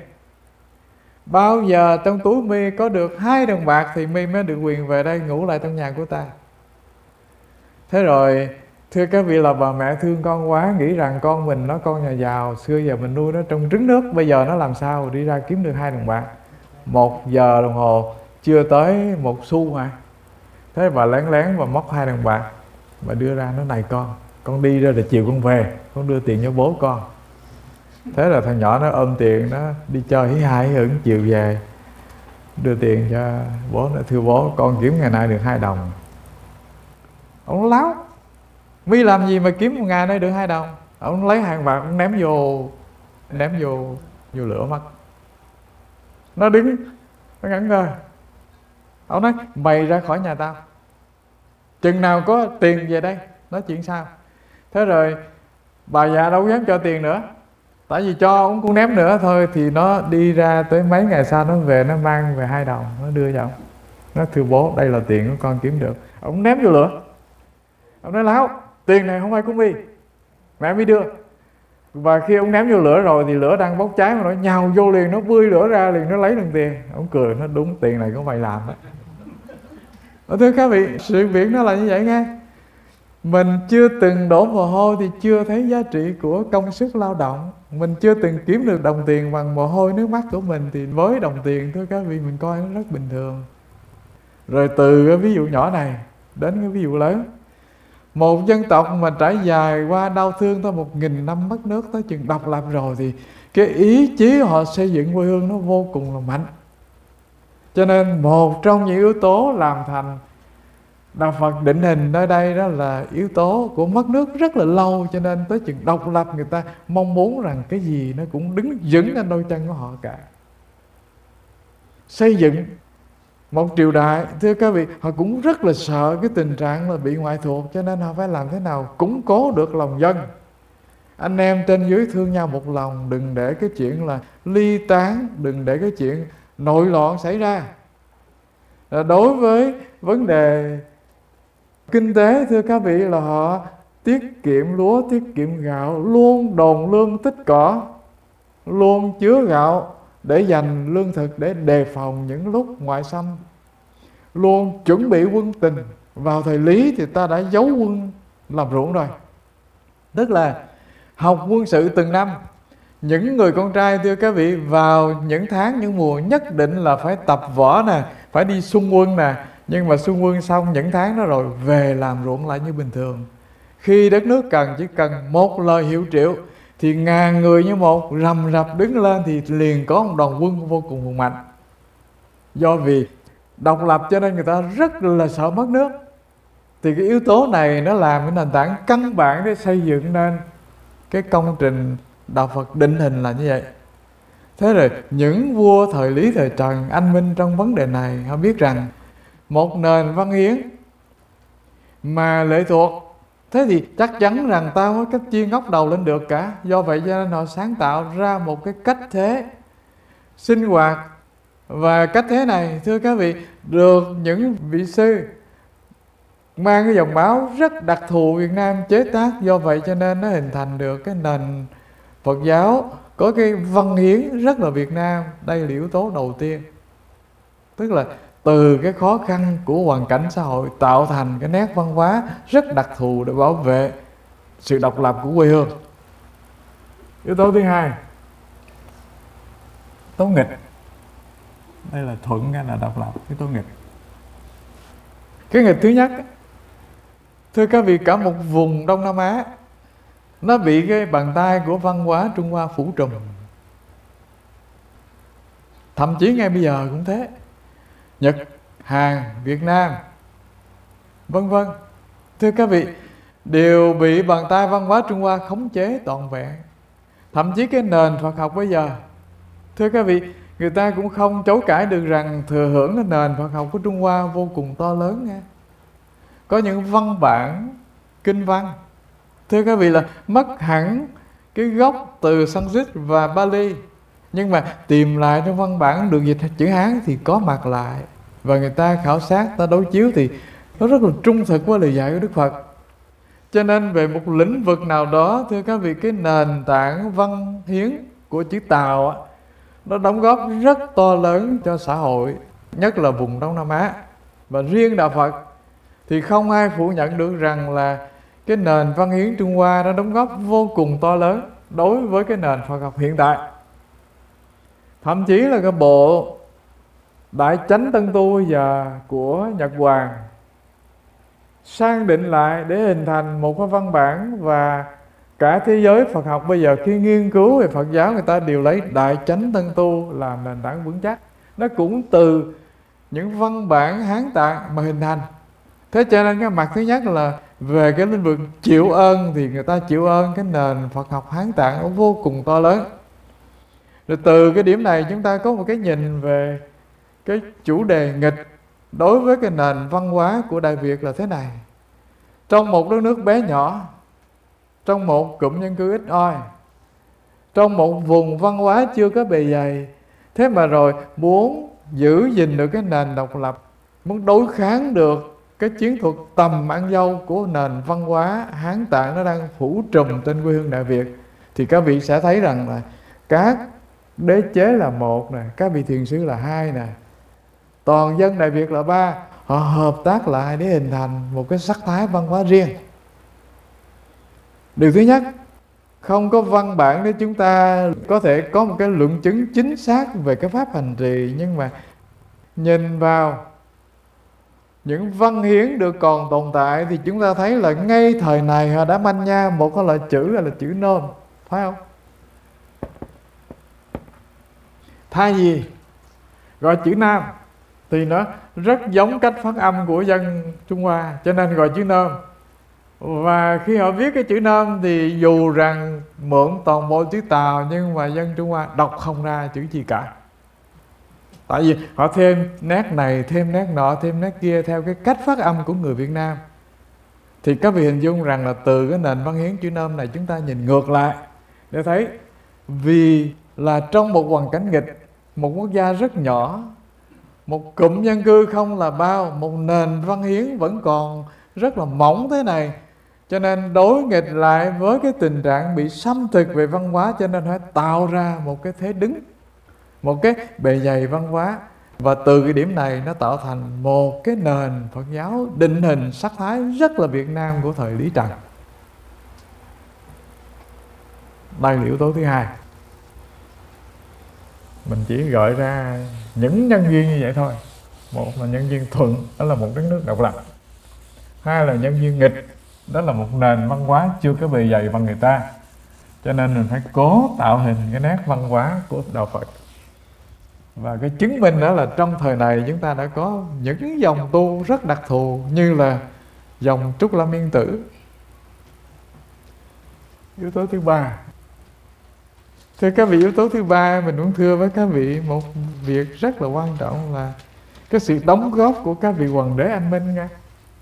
Bao giờ trong túi mi có được 2 đồng bạc thì mi mới được quyền về đây ngủ lại trong nhà của ta. Thế rồi thưa các vị, là bà mẹ thương con quá, nghĩ rằng con mình nó con nhà giàu, xưa giờ mình nuôi nó trong trứng nước, bây giờ nó làm sao đi ra kiếm được 2 đồng bạc. 1 giờ đồng hồ chưa tới 1 xu mà. Thế bà lén lén và móc 2 đồng bạc, bà đưa ra, nó: này con đi ra để chiều con về, con đưa tiền cho bố con. Thế là thằng nhỏ nó ôm tiền, nó đi chơi hí hái hưởng, chiều về đưa tiền cho bố. Nó: thưa bố, con kiếm ngày nay được 2 đồng. Ông láo: mi làm gì mà kiếm một ngày nay được 2 đồng? Ông lấy 2 bạc, ông ném vô lửa mất. Nó đứng, nó ngẩn ngơ. Ông nói: mày ra khỏi nhà tao, chừng nào có tiền về đây nói chuyện sao. Thế rồi bà già đâu dám cho tiền nữa, tại vì cho ông cũng ném nữa thôi. Thì nó đi ra tới mấy ngày sau nó về, nó mang về 2 đồng, nó đưa cho ông. Nó: thưa bố, đây là tiền của con kiếm được. Ông ném vô lửa. Ông nói: láo, tiền này không phải của mi, mẹ mi đưa. Và khi ông ném vô lửa rồi thì lửa đang bốc cháy, mà nó nhào vô liền, nó bươi lửa ra liền, nó lấy đồng tiền. Ông cười, nó: đúng, tiền này của mày làm đó. Thưa các vị, sự việc nó là như vậy nghe. Mình chưa từng đổ mồ hôi thì chưa thấy giá trị của công sức lao động. Mình chưa từng kiếm được đồng tiền bằng mồ hôi nước mắt của mình, thì với đồng tiền, thưa các vị, mình coi nó rất bình thường. Rồi từ cái ví dụ nhỏ này đến cái ví dụ lớn. Một dân tộc mà trải dài qua đau thương tới 1000 năm mất nước, tới chừng độc lập rồi, thì cái ý chí họ xây dựng quê hương nó vô cùng là mạnh. Cho nên một trong những yếu tố làm thành Đạo Phật định hình nơi đây đó là yếu tố của mất nước rất là lâu. Cho nên tới chừng độc lập, người ta mong muốn rằng cái gì nó cũng đứng vững trên đôi chân của họ cả. Xây dựng một triều đại, thưa các vị, họ cũng rất là sợ cái tình trạng là bị ngoại thuộc. Cho nên họ phải làm thế nào củng cố được lòng dân. Anh em trên dưới thương nhau một lòng, đừng để cái chuyện là ly tán, đừng để cái chuyện nội loạn xảy ra. Đối với vấn đề kinh tế, thưa các vị, là họ tiết kiệm lúa, tiết kiệm gạo, luôn đồn lương tích cỏ, luôn chứa gạo để dành lương thực để đề phòng những lúc ngoại xâm, luôn chuẩn bị quân tình. Vào thời Lý thì ta đã giấu quân làm ruộng rồi, tức là học quân sự từng năm. Những người con trai, thưa các vị, vào những tháng, những mùa nhất định là phải tập võ nè, phải đi xung quân nè. Nhưng mà xung quân xong những tháng đó rồi về làm ruộng lại như bình thường. Khi đất nước cần, chỉ cần một lời hiệu triệu thì 1000 người như một rầm rập đứng lên, thì liền có một đoàn quân vô cùng hùng mạnh. Do vì độc lập cho nên người ta rất là sợ mất nước. Thì cái yếu tố này nó làm cái nền tảng căn bản để xây dựng nên cái công trình Đạo Phật định hình là như vậy. Thế rồi những vua thời Lý, thời Trần anh minh trong vấn đề này. Họ biết rằng một nền văn hiến mà lệ thuộc, thế thì chắc chắn rằng ta không có cách chia ngóc đầu lên được cả. Do vậy cho nên họ sáng tạo ra một cái cách thế sinh hoạt. Và cách thế này, thưa các vị, được những vị sư mang cái dòng máu rất đặc thù Việt Nam chế tác. Do vậy cho nên nó hình thành được cái nền Phật giáo có cái văn hiến rất là Việt Nam. Đây là yếu tố đầu tiên. Tức là từ cái khó khăn của hoàn cảnh xã hội tạo thành cái nét văn hóa rất đặc thù để bảo vệ sự độc lập của quê hương. Yếu tố thứ hai, tố nghịch. Đây là thuận hay là độc lập, yếu tố nghịch. Cái nghịch thứ nhất, thưa các vị, cả một vùng Đông Nam Á nó bị cái bàn tay của văn hóa Trung Hoa phủ trùm. Thậm chí ngay bây giờ cũng thế. Nhật, Hàn, Việt Nam, vân vân, thưa các vị, đều bị bàn tay văn hóa Trung Hoa khống chế trọn vẹn. Thậm chí cái nền Phật học bây giờ, thưa các vị, người ta cũng không chối cãi được rằng thừa hưởng cái nền Phật học của Trung Hoa vô cùng to lớn nha. Có những văn bản kinh văn, thưa các vị, là mất hẳn cái gốc từ Sanskrit và Bali, nhưng mà tìm lại trong văn bản được dịch chữ Hán thì có mặt lại. Và người ta khảo sát, ta đối chiếu thì nó rất là trung thực với lời dạy của Đức Phật. Cho nên về một lĩnh vực nào đó, thưa các vị, cái nền tảng văn hiến của chữ Tàu nó đóng góp rất to lớn cho xã hội, nhất là vùng Đông Nam Á. Và riêng Đạo Phật thì không ai phủ nhận được rằng là cái nền văn hiến Trung Hoa nó đóng góp vô cùng to lớn đối với cái nền Phật học hiện tại. Thậm chí là cái bộ Đại Chánh Tân Tu bây giờ của Nhật Hoàng sang định lại để hình thành một cái văn bản. Và cả thế giới Phật học bây giờ khi nghiên cứu về Phật giáo, người ta đều lấy Đại Chánh Tân Tu làm nền tảng vững chắc. Nó cũng từ những văn bản Hán Tạng mà hình thành. Thế cho nên cái mặt thứ nhất là về cái lĩnh vực chịu ơn, thì người ta chịu ơn cái nền Phật học Hán Tạng nó vô cùng to lớn. Rồi từ cái điểm này chúng ta có một cái nhìn về cái chủ đề nghịch đối với cái nền văn hóa của Đại Việt là thế này. Trong một đất nước bé nhỏ, trong một cụm dân cư ít oi, trong một vùng văn hóa chưa có bề dày, thế mà rồi muốn giữ gìn được cái nền độc lập, muốn đối kháng được cái chiến thuật tầm ăn dâu của nền văn hóa Hán Tạng nó đang phủ trùm trên quê hương Đại Việt, thì các vị sẽ thấy rằng là các đế chế là một nè, các vị thiền sư là hai nè, toàn dân Đại Việt là ba. Họ hợp tác lại để hình thành một cái sắc thái văn hóa riêng. Điều thứ nhất, không có văn bản để chúng ta có thể có một cái luận chứng chính xác về cái pháp hành trì, nhưng mà nhìn vào những văn hiến được còn tồn tại, thì chúng ta thấy là ngay thời này họ đã manh nha một cái loại chữ là chữ Nôm, phải không? Thay vì gọi chữ Nam thì nó rất giống cách phát âm của dân Trung Hoa, cho nên gọi chữ Nôm. Và khi họ viết cái chữ Nôm thì dù rằng mượn toàn bộ chữ Tàu, nhưng mà dân Trung Hoa đọc không ra chữ gì cả. Tại vì họ thêm nét này, thêm nét nọ, thêm nét kia theo cái cách phát âm của người Việt Nam. Thì các vị hình dung rằng là từ cái nền văn hiến chữ Nôm này chúng ta nhìn ngược lại để thấy, vì là trong một hoàn cảnh nghịch, một quốc gia rất nhỏ, một cụm dân cư không là bao, một nền văn hiến vẫn còn rất là mỏng thế này, cho nên đối nghịch lại với cái tình trạng bị xâm thực về văn hóa, cho nên phải tạo ra một cái thế đứng, một cái bề dày văn hóa. Và từ cái điểm này nó tạo thành một cái nền Phật giáo định hình sắc thái rất là Việt Nam của thời Lý Trần. Đây là yếu tố thứ hai. Mình chỉ gọi ra những nhân duyên như vậy thôi. Một là nhân duyên thuận, đó là một đất nước độc lập. Hai là nhân duyên nghịch, đó là một nền văn hóa chưa có bề dày bằng người ta, cho nên mình phải cố tạo hình cái nét văn hóa của đạo Phật. Và cái chứng minh đó là trong thời này chúng ta đã có những dòng tu rất đặc thù, như là dòng Trúc Lâm Yên Tử. Yếu tố thứ ba. Thưa các vị, yếu tố thứ ba mình muốn thưa với các vị một việc rất là quan trọng là cái sự đóng góp của các vị Hoàng đế Anh Minh nha.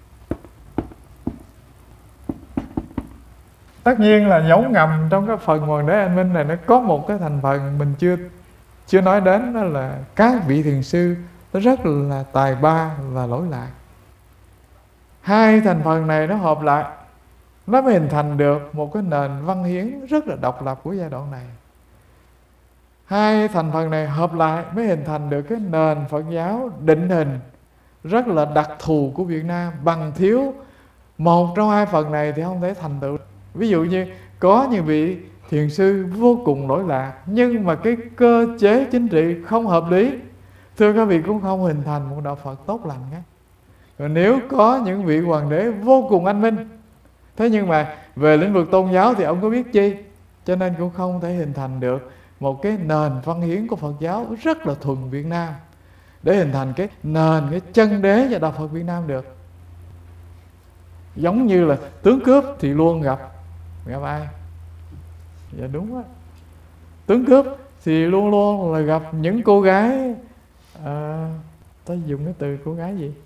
Tất nhiên là giấu ngầm trong cái phần Hoàng đế Anh Minh này nó có một cái thành phần mình chưa nói đến, đó là các vị thiền sư nó rất là tài ba và lỗi lạc. Hai thành phần này nó hợp lại, nó mới hình thành được một cái nền văn hiến rất là độc lập của giai đoạn này. Hai thành phần này hợp lại mới hình thành được cái nền Phật giáo định hình rất là đặc thù của Việt Nam. Bằng thiếu một trong hai phần này thì không thể thành tựu. Ví dụ như có những vị thiền sư vô cùng lỗi lạc, nhưng mà cái cơ chế chính trị không hợp lý, thưa các vị, cũng không hình thành một đạo Phật tốt lành nhé. Rồi nếu có những vị hoàng đế vô cùng anh minh, thế nhưng mà về lĩnh vực tôn giáo thì ông có biết chi, cho nên cũng không thể hình thành được một cái nền văn hiến của Phật giáo rất là thuần Việt Nam để hình thành cái nền, cái chân đế và đạo Phật Việt Nam được. Giống như là tướng cướp thì luôn gặp ai? Dạ đúng á. Tướng cướp thì luôn luôn là gặp những cô gái, ta dùng cái từ cô gái gì?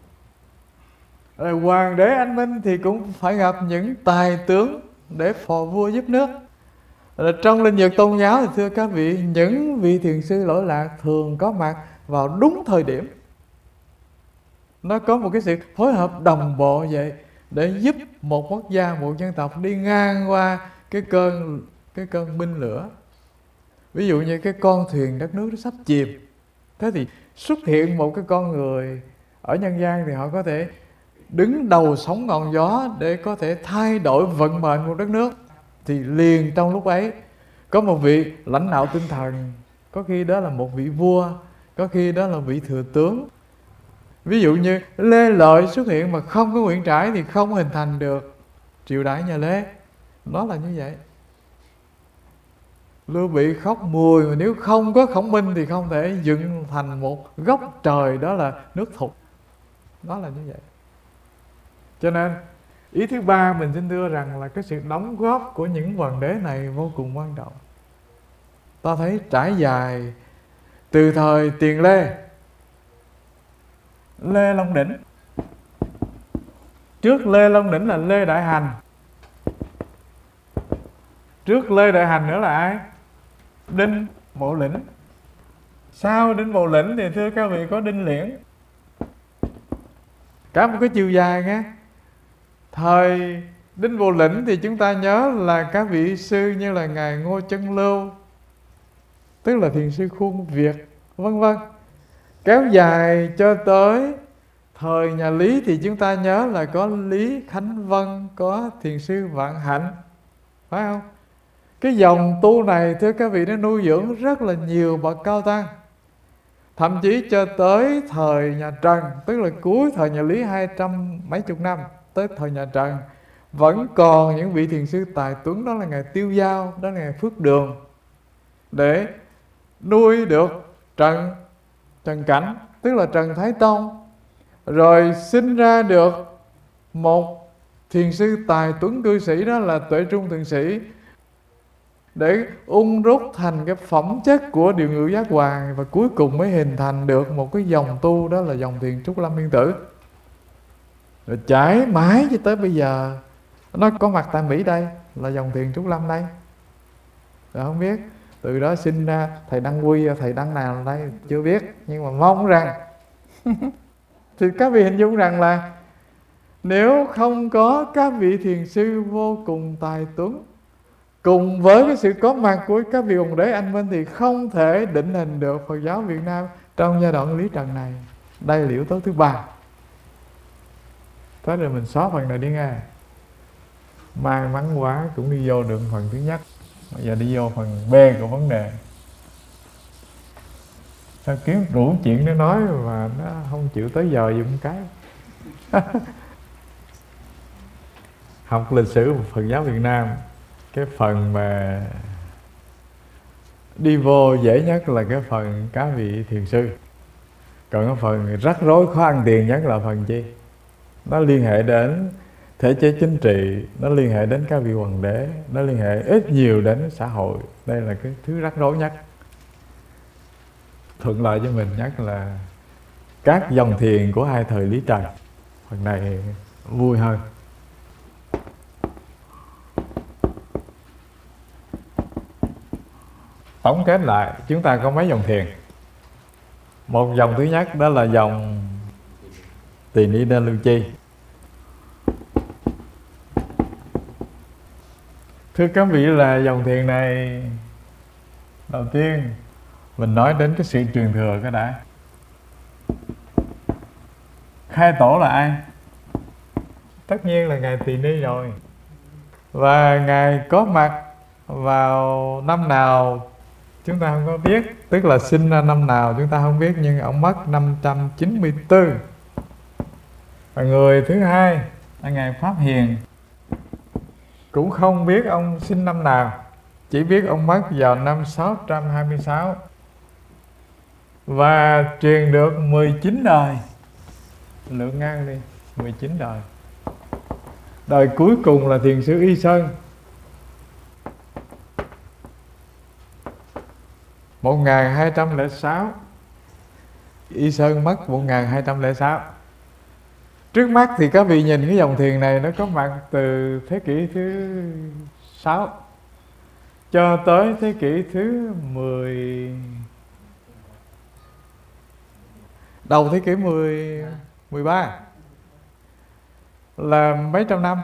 Hoàng đế anh minh thì cũng phải gặp những tài tướng để phò vua giúp nước. Trong lĩnh vực tôn giáo thì thưa các vị, những vị thiền sư lỗi lạc thường có mặt vào đúng thời điểm. Nó có một cái sự phối hợp đồng bộ vậy để giúp một quốc gia, một dân tộc đi ngang qua cái cơn binh lửa. Ví dụ như cái con thuyền đất nước nó sắp chìm, thế thì xuất hiện một cái con người ở nhân gian thì họ có thể đứng đầu sóng ngọn gió để có thể thay đổi vận mệnh của đất nước. Thì liền trong lúc ấy có một vị lãnh đạo tinh thần, có khi đó là một vị vua, có khi đó là vị thừa tướng. Ví dụ như Lê Lợi xuất hiện mà không có Nguyễn Trãi thì không hình thành được triều đại nhà Lê. Nó là như vậy. Lưu Bị khóc mùi, mà nếu không có Khổng Minh thì không thể dựng thành một góc trời, đó là nước Thục. Đó là như vậy. Cho nên ý thứ ba mình xin thưa rằng là cái sự đóng góp của những hoàng đế này vô cùng quan trọng. Ta thấy trải dài từ thời tiền Lê, Lê Long Đỉnh. Trước Lê Long Đỉnh là Lê Đại Hành. Trước Lê Đại Hành nữa là ai? Đinh Bộ Lĩnh. Sau Đinh Bộ Lĩnh thì thưa các vị có Đinh Liễn. Cả một cái chiều dài nghe. Thời Đinh Bộ Lĩnh thì chúng ta nhớ là các vị sư như là Ngài Ngô Chân Lưu, tức là thiền sư Khuôn Việt, vân vân. Kéo dài cho tới thời nhà Lý thì chúng ta nhớ là có Lý Khánh Vân, có thiền sư Vạn Hạnh, phải không? Cái dòng tu này thưa các vị nó nuôi dưỡng rất là nhiều bậc cao tăng. Thậm chí cho tới thời nhà Trần, tức là cuối thời nhà Lý 200 mấy chục năm, tới thời nhà Trần, vẫn còn những vị thiền sư tài tuấn. Đó là Ngài Tiêu Dao, đó là Ngài Phước Đường, để nuôi được Trần Cảnh, tức là Trần Thái Tông. Rồi sinh ra được một thiền sư tài tuấn cư sĩ, đó là Tuệ Trung Thượng Sĩ, để rút thành cái phẩm chất của Điều Ngự Giác Hoàng, và cuối cùng mới hình thành được một cái dòng tu, đó là dòng thiền Trúc Lâm Yên Tử. Rồi trải mãi cho tới bây giờ. Nó có mặt tại Mỹ đây, là dòng thiền Trúc Lâm đây. Rồi không biết từ đó sinh ra thầy Đăng Quy, thầy Đăng nào đây chưa biết, nhưng mà mong rằng thì các vị hình dung rằng là nếu không có các vị thiền sư vô cùng tài tuấn, cùng với cái sự có mặt của các vị Hoàng đế anh minh, thì không thể định hình được Phật giáo Việt Nam trong giai đoạn Lý Trần này. Đây là yếu tố thứ ba. Thế rồi mình xóa phần này đi nghe. May mắn quá cũng đi vô được phần thứ nhất. Bây giờ đi vô phần B của vấn đề. Sao kiếm đủ chuyện để nói mà nó không chịu tới giờ dùng cái. Học lịch sử của Phật giáo Việt Nam, cái phần mà đi vô dễ nhất là cái phần các vị thiền sư. Còn cái phần rắc rối khó ăn tiền nhất là phần chi? Nó liên hệ đến thể chế chính trị, nó liên hệ đến các vị hoàng đế, nó liên hệ ít nhiều đến xã hội. Đây là cái thứ rắc rối nhất. Thuận lợi cho mình nhất là các dòng thiền của hai thời Lý Trần. Phần này vui hơn. Tổng kết lại, chúng ta có mấy dòng thiền? Một dòng thứ nhất đó là dòng Tỳ Ni Đa Lưu Chi. Thưa các vị, là dòng thiền này, đầu tiên mình nói đến cái sự truyền thừa cái đã. Khai tổ là ai? Tất nhiên là Ngài Tỳ Ni rồi. Và Ngài có mặt vào năm nào chúng ta không có biết, tức là sinh ra năm nào chúng ta không biết, nhưng ông mất 594. Và người thứ hai là Ngài Pháp Hiền, cũng không biết ông sinh năm nào, chỉ biết ông mất vào năm 626. Và truyền được 19 đời. Lượng ngang đi, 19 đời. Đời cuối cùng là thiền sư Y Sơn, 1206. Y Sơn mất 1206. Trước mắt thì các vị nhìn cái dòng thiền này, nó có mặt từ thế kỷ thứ 6 cho tới thế kỷ thứ 10, đầu thế kỷ 13, là mấy trăm năm,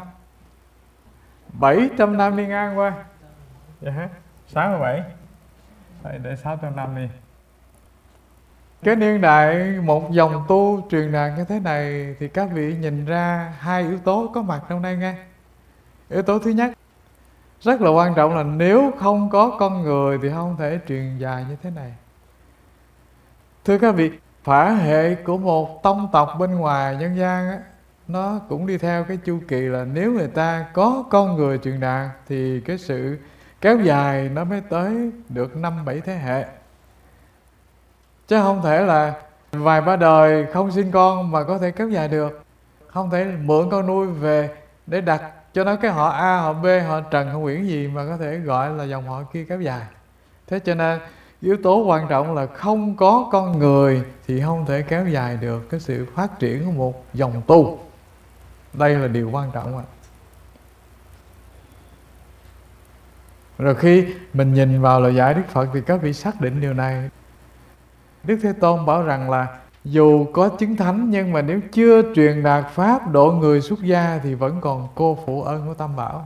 700 năm đi ngang qua. Dạ hả? 67. Để 600 năm đi. Cái niên đại một dòng tu truyền đạt như thế này, thì các vị nhìn ra hai yếu tố có mặt trong đây nghe. Yếu tố thứ nhất rất là quan trọng là nếu không có con người thì không thể truyền dài như thế này. Thưa các vị, phả hệ của một tông tộc bên ngoài nhân gian á, nó cũng đi theo cái chu kỳ là nếu người ta có con người truyền đạt thì cái sự kéo dài nó mới tới được 5-7 thế hệ. Chứ không thể là vài ba đời không sinh con mà có thể kéo dài được. Không thể mượn con nuôi về để đặt cho nó cái họ A, họ B, họ Trần, họ Nguyễn gì mà có thể gọi là dòng họ kia kéo dài. Thế cho nên yếu tố quan trọng là không có con người thì không thể kéo dài được cái sự phát triển của một dòng tu. Đây là điều quan trọng ạ. Rồi khi mình nhìn vào lời dạy Đức Phật thì các vị xác định điều này. Đức Thế Tôn bảo rằng là dù có chứng thánh nhưng mà nếu chưa truyền đạt pháp độ người xuất gia thì vẫn còn cô phụ ơn của Tam Bảo.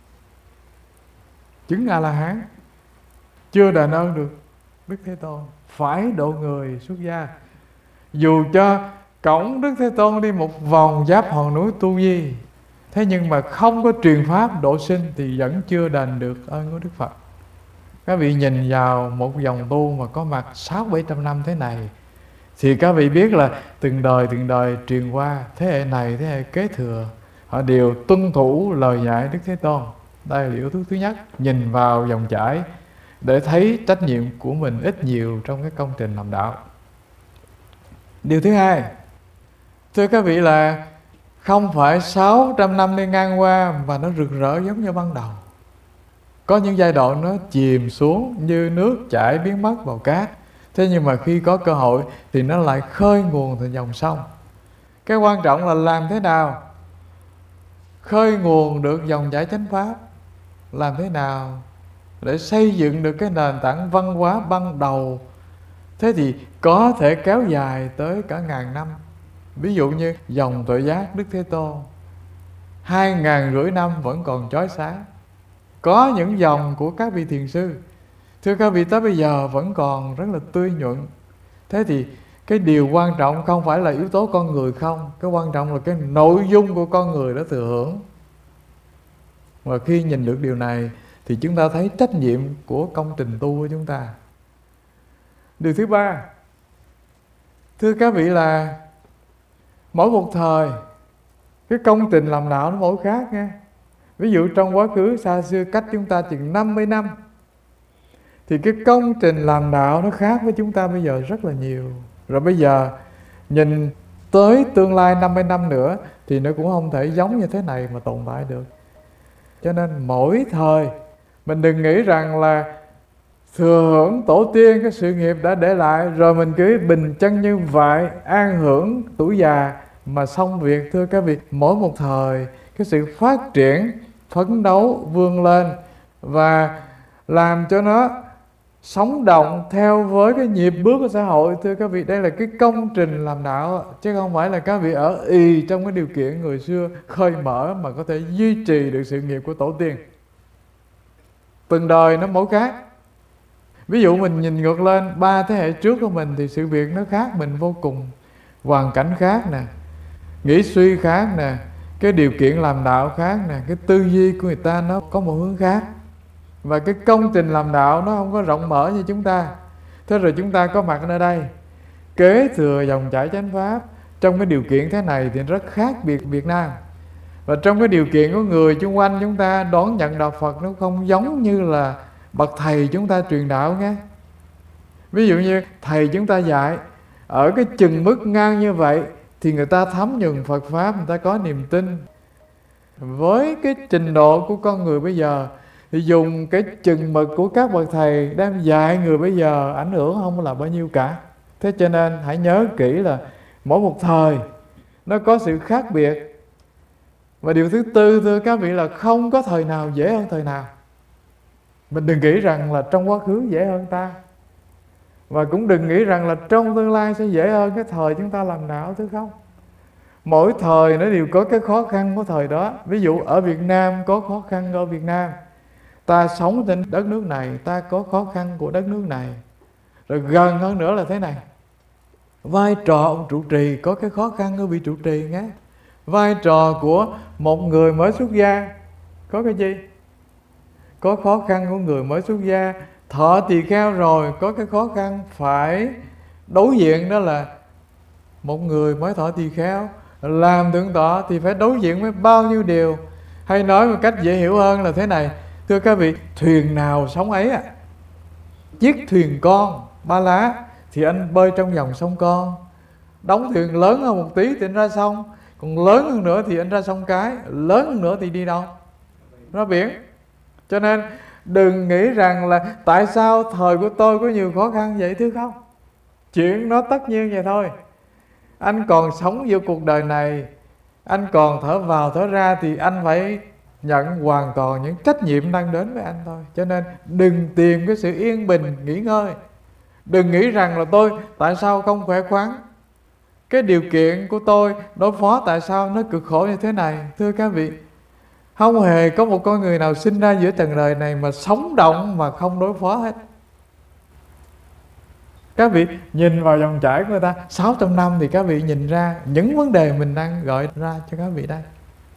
Chứng A-la-hán chưa đền ơn được Đức Thế Tôn, phải độ người xuất gia. Dù cho cổng Đức Thế Tôn đi một vòng giáp hòn núi Tu Di, thế nhưng mà không có truyền pháp độ sinh thì vẫn chưa đền được ơn của Đức Phật. Các vị nhìn vào một dòng tu mà có mặt 600-700 năm thế này, Thì các vị biết là từng đời truyền qua, thế hệ này thế hệ kế thừa, họ đều tuân thủ lời dạy Đức Thế Tôn. Đây là yếu tố thứ nhất, nhìn vào dòng chảy để thấy trách nhiệm của mình ít nhiều trong cái công trình làm đạo. Điều thứ hai, thưa các vị, là không phải 600 năm đi ngang qua và nó rực rỡ giống như ban đầu. Có những giai đoạn nó chìm xuống như nước chảy biến mất vào cát. Thế nhưng mà khi có cơ hội thì nó lại khơi nguồn từ dòng sông. Cái quan trọng là làm thế nào khơi nguồn được dòng chảy chánh pháp, làm thế nào để xây dựng được cái nền tảng văn hóa ban đầu, thế thì có thể kéo dài tới cả ngàn năm. Ví dụ như dòng Tuệ Giác Đức Thế Tôn 2.500 năm vẫn còn chói sáng. Có những dòng của các vị thiền sư, thưa các vị, tới bây giờ vẫn còn rất là tươi nhuận. Thế thì cái điều quan trọng không phải là yếu tố con người không, cái quan trọng là cái nội dung của con người đã thừa hưởng. Và khi nhìn được điều này thì chúng ta thấy trách nhiệm của công trình tu của chúng ta. Điều thứ ba, thưa các vị, là mỗi một thời cái công trình làm đạo nó mỗi khác nha. Ví dụ trong quá khứ xa xưa cách chúng ta chừng 50 năm thì cái công trình làm đạo nó khác với chúng ta bây giờ rất là nhiều. Rồi bây giờ nhìn tới tương lai 50 năm nữa thì nó cũng không thể giống như thế này mà tồn tại được. Cho nên mỗi thời mình đừng nghĩ rằng là thừa hưởng tổ tiên cái sự nghiệp đã để lại rồi mình cứ bình chân như vậy an hưởng tuổi già mà xong việc. Thưa các vị, mỗi một thời cái sự phát triển, phấn đấu, vươn lên và làm cho nó sống động theo với cái nhịp bước của xã hội. Thưa các vị, đây là cái công trình làm đạo, chứ không phải là các vị ở ì trong cái điều kiện người xưa khơi mở mà có thể duy trì được sự nghiệp của tổ tiên. Từng đời nó mỗi khác. Ví dụ mình nhìn ngược lên 3 thế hệ trước của mình thì sự việc nó khác mình vô cùng. Hoàn cảnh khác nè, nghĩ suy khác nè, cái điều kiện làm đạo khác nè, cái tư duy của người ta nó có một hướng khác. Và cái công trình làm đạo nó không có rộng mở như chúng ta. Thế rồi chúng ta có mặt ở đây kế thừa dòng chảy chánh pháp trong cái điều kiện thế này thì rất khác biệt Việt Nam. Và trong cái điều kiện của người xung quanh chúng ta đón nhận đạo Phật nó không giống như là bậc thầy chúng ta truyền đạo nghe. Ví dụ như thầy chúng ta dạy ở cái chừng mức ngang như vậy thì người ta thấm nhuần Phật Pháp, người ta có niềm tin. Với cái trình độ của con người bây giờ thì dùng cái chừng mực của các bậc thầy đang dạy người bây giờ ảnh hưởng không là bao nhiêu cả. Thế cho nên hãy nhớ kỹ là mỗi một thời nó có sự khác biệt. Và điều thứ tư, thưa các vị, là không có thời nào dễ hơn thời nào. Mình đừng nghĩ rằng là trong quá khứ dễ hơn ta, và cũng đừng nghĩ rằng là trong tương lai sẽ dễ hơn cái thời chúng ta làm đạo, thứ không. Mỗi thời nó đều có cái khó khăn của thời đó. Ví dụ ở Việt Nam có khó khăn ở Việt Nam, ta sống trên đất nước này, ta có khó khăn của đất nước này. Rồi gần hơn nữa là thế này, vai trò ông trụ trì có cái khó khăn của vị trụ trì nhé. Vai trò của một người mới xuất gia có cái gì? Có khó khăn của người mới xuất gia. Thọ tỳ kheo rồi có cái khó khăn phải đối diện, đó là một người mới thọ tỳ kheo làm thượng tọa thì phải đối diện với bao nhiêu điều. Hay nói một cách dễ hiểu hơn là thế này, thưa các vị, thuyền nào sóng ấy ạ. Chiếc thuyền con ba lá thì anh bơi trong dòng sông con, đóng thuyền lớn hơn một tí thì anh ra sông, còn lớn hơn nữa thì anh ra sông Cái, lớn hơn nữa thì đi đâu? Ra biển. Cho nên đừng nghĩ rằng là tại sao thời của tôi có nhiều khó khăn vậy, thưa không. Chuyện nó tất nhiên vậy thôi. Anh còn sống giữa cuộc đời này, anh còn thở vào thở ra thì anh phải nhận hoàn toàn những trách nhiệm đang đến với anh thôi. Cho nên đừng tìm cái sự yên bình, nghỉ ngơi. Đừng nghĩ rằng là tôi tại sao không khỏe khoắn, cái điều kiện của tôi đối phó tại sao nó cực khổ như thế này. Thưa các vị, không hề có một con người nào sinh ra giữa trần đời này mà sống động mà không đối phó hết. Các vị nhìn vào dòng chảy của người ta 600 năm thì các vị nhìn ra những vấn đề mình đang gọi ra cho các vị đây.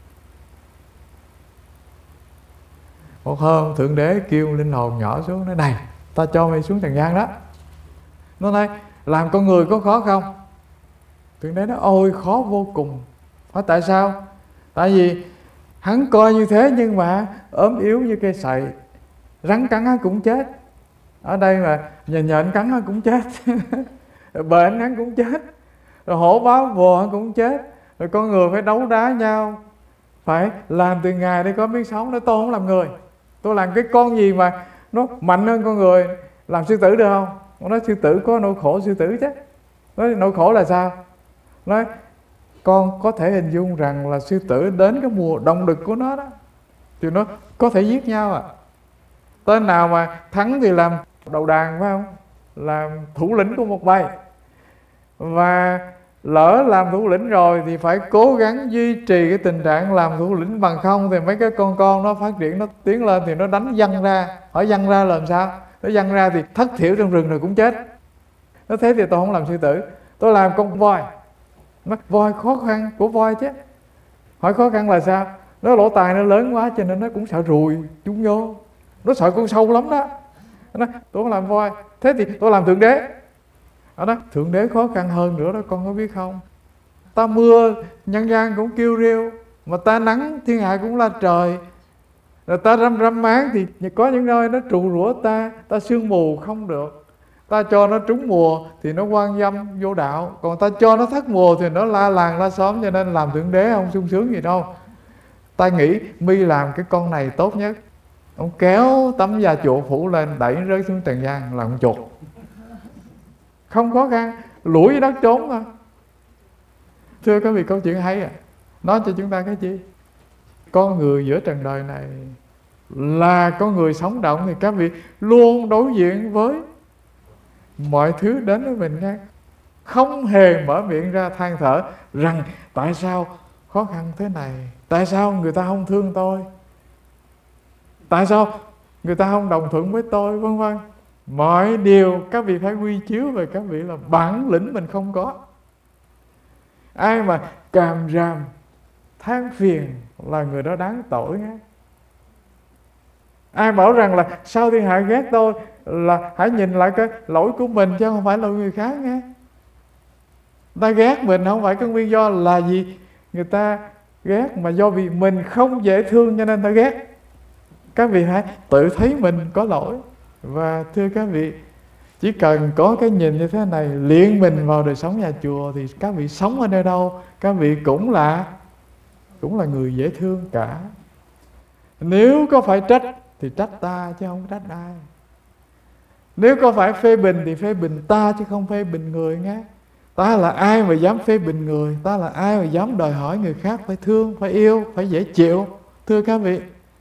Một hôm Thượng Đế kêu linh hồn nhỏ xuống, nói này, ta cho mày xuống trần gian đó. Nó nói làm con người có khó không? Thượng Đế nói ôi khó vô cùng. Hỏi tại sao? Tại vì hắn coi như thế nhưng mà ốm yếu như cây sậy, rắn cắn hắn cũng chết. Ở đây mà nhện cắn hắn cũng chết bệnh hắn cũng chết, rồi hổ báo vồ hắn cũng chết, rồi con người phải đấu đá nhau, phải làm từ ngày để có miếng sống. Nói tôi không làm người, tôi làm cái con gì mà nó mạnh hơn con người, làm sư tử được không? Nó nói sư tử có nỗi khổ sư tử chứ. Nói nỗi khổ là sao? Nói con có thể hình dung rằng là sư tử đến cái mùa đông đực của nó đó thì nó có thể giết nhau à. Tên nào mà thắng thì làm đầu đàn, phải không? Làm thủ lĩnh của một bầy. Và lỡ làm thủ lĩnh rồi thì phải cố gắng duy trì cái tình trạng làm thủ lĩnh, bằng không thì mấy cái con nó phát triển, nó tiến lên thì nó đánh văng ra. Hỏi văng ra là làm sao? Nó văng ra thì thất thiểu trong rừng rồi cũng chết. Nó thế thì tôi không làm sư tử, tôi làm con voi. Nó voi khó khăn của voi chứ. Hỏi khó khăn là sao? Nó lỗ tai nó lớn quá cho nên nó cũng sợ ruồi chúng vô. Nó sợ con sâu lắm đó. Nó nói tôi không làm voi, thế thì tôi làm thượng đế. Nó nói thượng đế khó khăn hơn nữa đó, con có biết không? Ta mưa nhân gian cũng kêu rêu, mà ta nắng thiên hạ cũng la trời. Rồi ta răm máng thì có những nơi nó trụ rủa ta sương mù không được. Ta cho nó trúng mùa thì nó quan dâm vô đạo, còn ta cho nó thất mùa thì nó la làng la xóm. Cho nên làm thượng đế không sung sướng gì đâu. Ta nghĩ mi làm cái con này tốt nhất. Ông kéo tấm da chuột phủ lên, đẩy rớt xuống trần gian là con chuột. Không khó khăn, lủi đất trốn thôi. Thưa các vị, câu chuyện hay à. Nói cho chúng ta cái chi? Con người giữa trần đời này là con người sống động thì các vị luôn đối diện với mọi thứ đến với mình nha. Không hề mở miệng ra than thở rằng tại sao khó khăn thế này, tại sao người ta không thương tôi, tại sao người ta không đồng thuận với tôi, vân vân. Mọi điều các vị phải quy chiếu về các vị là bản lĩnh mình không có. Ai mà càm ràm than phiền là người đó đáng tội nghe. Ai bảo rằng là sao thiên hạ ghét tôi là hãy nhìn lại cái lỗi của mình chứ không phải lỗi người khác nghe. Ta ghét mình không phải cái nguyên do là gì người ta ghét, mà do vì mình không dễ thương cho nên ta ghét. Các vị hãy tự thấy mình có lỗi. Và thưa các vị, chỉ cần có cái nhìn như thế này, luyện mình vào đời sống nhà chùa, thì các vị sống ở nơi đâu các vị cũng là người dễ thương cả. Nếu có phải trách thì trách ta chứ không trách ai. Nếu có phải phê bình thì phê bình ta chứ không phê bình người nghe. Ta là ai mà dám phê bình người? Ta là ai mà dám đòi hỏi người khác phải thương, phải yêu, phải dễ chịu? Thưa các vị,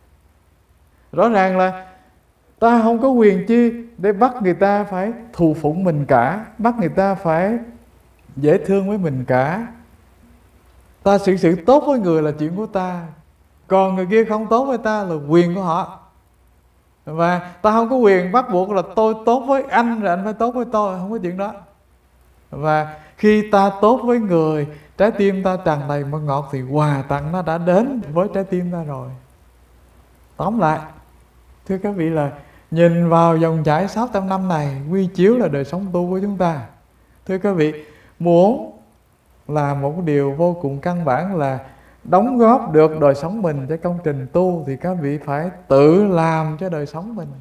rõ ràng là ta không có quyền chi để bắt người ta phải thù phụng mình cả, bắt người ta phải dễ thương với mình cả. Ta xử sự tốt với người là chuyện của ta, còn người kia không tốt với ta là quyền của họ. Và ta không có quyền bắt buộc là tôi tốt với anh rồi anh phải tốt với tôi, không có chuyện đó. Và khi ta tốt với người, trái tim ta tràn đầy mật ngọt thì quà tặng nó đã đến với trái tim ta rồi. Tóm lại, thưa các vị, là nhìn vào dòng chảy 600 năm này, quy chiếu là đời sống tu của chúng ta. Thưa các vị, muốn làm một điều vô cùng căn bản là đóng góp được đời sống mình cho công trình tu, thì các vị phải tự làm cho đời sống mình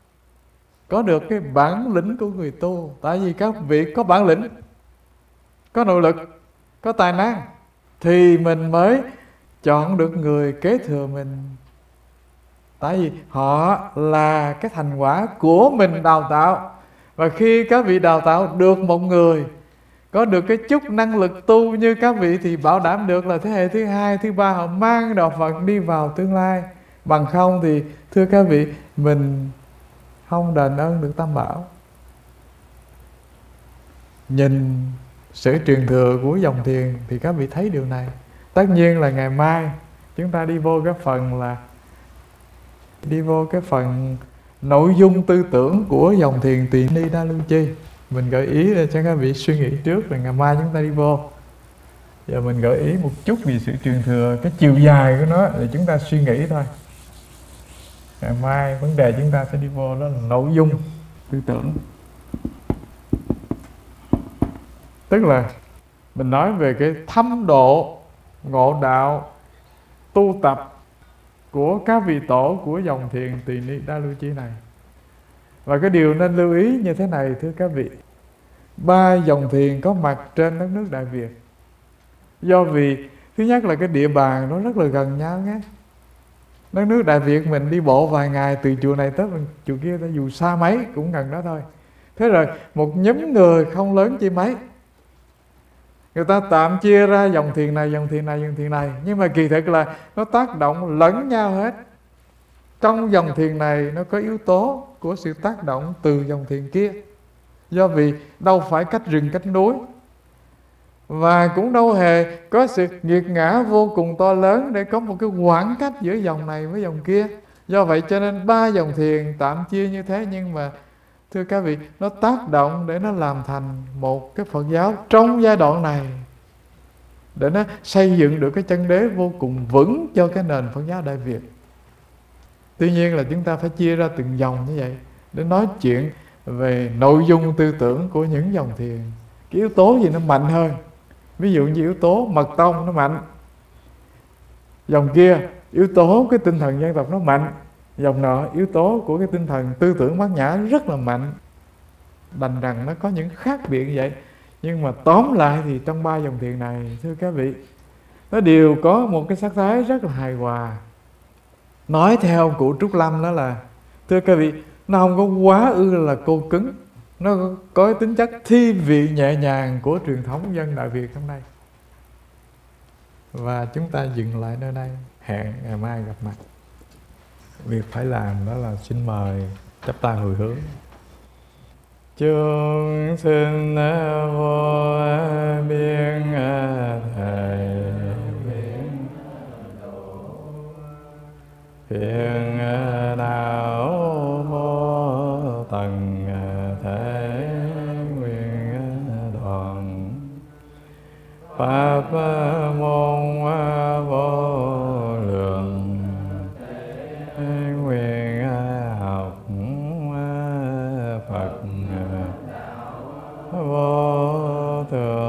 có được cái bản lĩnh của người tu. Tại vì các vị có bản lĩnh, có nội lực, có tài năng thì mình mới chọn được người kế thừa mình. Tại vì họ là cái thành quả của mình đào tạo. Và khi các vị đào tạo được một người có được cái chút năng lực tu như các vị thì bảo đảm được là thế hệ thứ hai, thứ ba họ mang đạo Phật đi vào tương lai. Bằng không thì thưa các vị, mình không đền ơn được Tam Bảo. Nhìn sự truyền thừa của dòng thiền thì các vị thấy điều này. Tất nhiên là ngày mai chúng ta đi vô cái phần nội dung tư tưởng của dòng thiền Tỳ Ni Đa Lưu Chi. Mình gợi ý để cho các vị suy nghĩ trước, rồi ngày mai chúng ta đi vô. Giờ mình gợi ý một chút về sự truyền thừa, cái chiều dài của nó để chúng ta suy nghĩ thôi. Ngày mai vấn đề chúng ta sẽ đi vô đó là nội dung tư tưởng. Tức là mình nói về cái thâm độ ngộ đạo tu tập của các vị tổ của dòng thiền Tỳ Ni Đa Lưu Chi này. Và cái điều nên lưu ý như thế này thưa các vị: 3 dòng thiền có mặt trên đất nước Đại Việt. Do vì thứ nhất là cái địa bàn nó rất là gần nhau nhé. Đất nước Đại Việt mình đi bộ vài ngày từ chùa này tới chùa kia, ta dù xa mấy cũng gần đó thôi. Thế rồi một nhóm người không lớn chi mấy, người ta tạm chia ra dòng thiền này, dòng thiền này, dòng thiền này, nhưng mà kỳ thực là nó tác động lẫn nhau hết. Trong dòng thiền này nó có yếu tố của sự tác động từ dòng thiền kia. Do vì đâu phải cách rừng cách núi, và cũng đâu hề có sự nghiệt ngã vô cùng to lớn để có một cái khoảng cách giữa dòng này với dòng kia. Do vậy cho nên 3 dòng thiền tạm chia như thế, nhưng mà thưa các vị, nó tác động để nó làm thành một cái Phật giáo trong giai đoạn này, để nó xây dựng được cái chân đế vô cùng vững cho cái nền Phật giáo Đại Việt. Tuy nhiên là chúng ta phải chia ra từng dòng như vậy để nói chuyện về nội dung tư tưởng của những dòng thiền. Cái yếu tố gì nó mạnh hơn? Ví dụ như yếu tố mật tông nó mạnh, dòng kia yếu tố cái tinh thần dân tộc nó mạnh, dòng nọ yếu tố của cái tinh thần tư tưởng bát nhã rất là mạnh. Đành rằng nó có những khác biệt như vậy, nhưng mà tóm lại thì trong 3 dòng thiền này thưa các vị, nó đều có một cái sắc thái rất là hài hòa. Nói theo ông cụ Trúc Lâm đó là, thưa các vị, nó không có quá là cô cứng, nó có tính chất thi vị nhẹ nhàng của truyền thống dân Đại Việt hôm nay. Và chúng ta dừng lại nơi đây, hẹn ngày mai gặp mặt. Việc phải làm đó là xin mời chắp tay hồi hướng. Chúng sinh vô biên thầy phiền đạo vô tầng thế nguyện đoàn pháp môn vô lượng nguyện học Phật vô thường.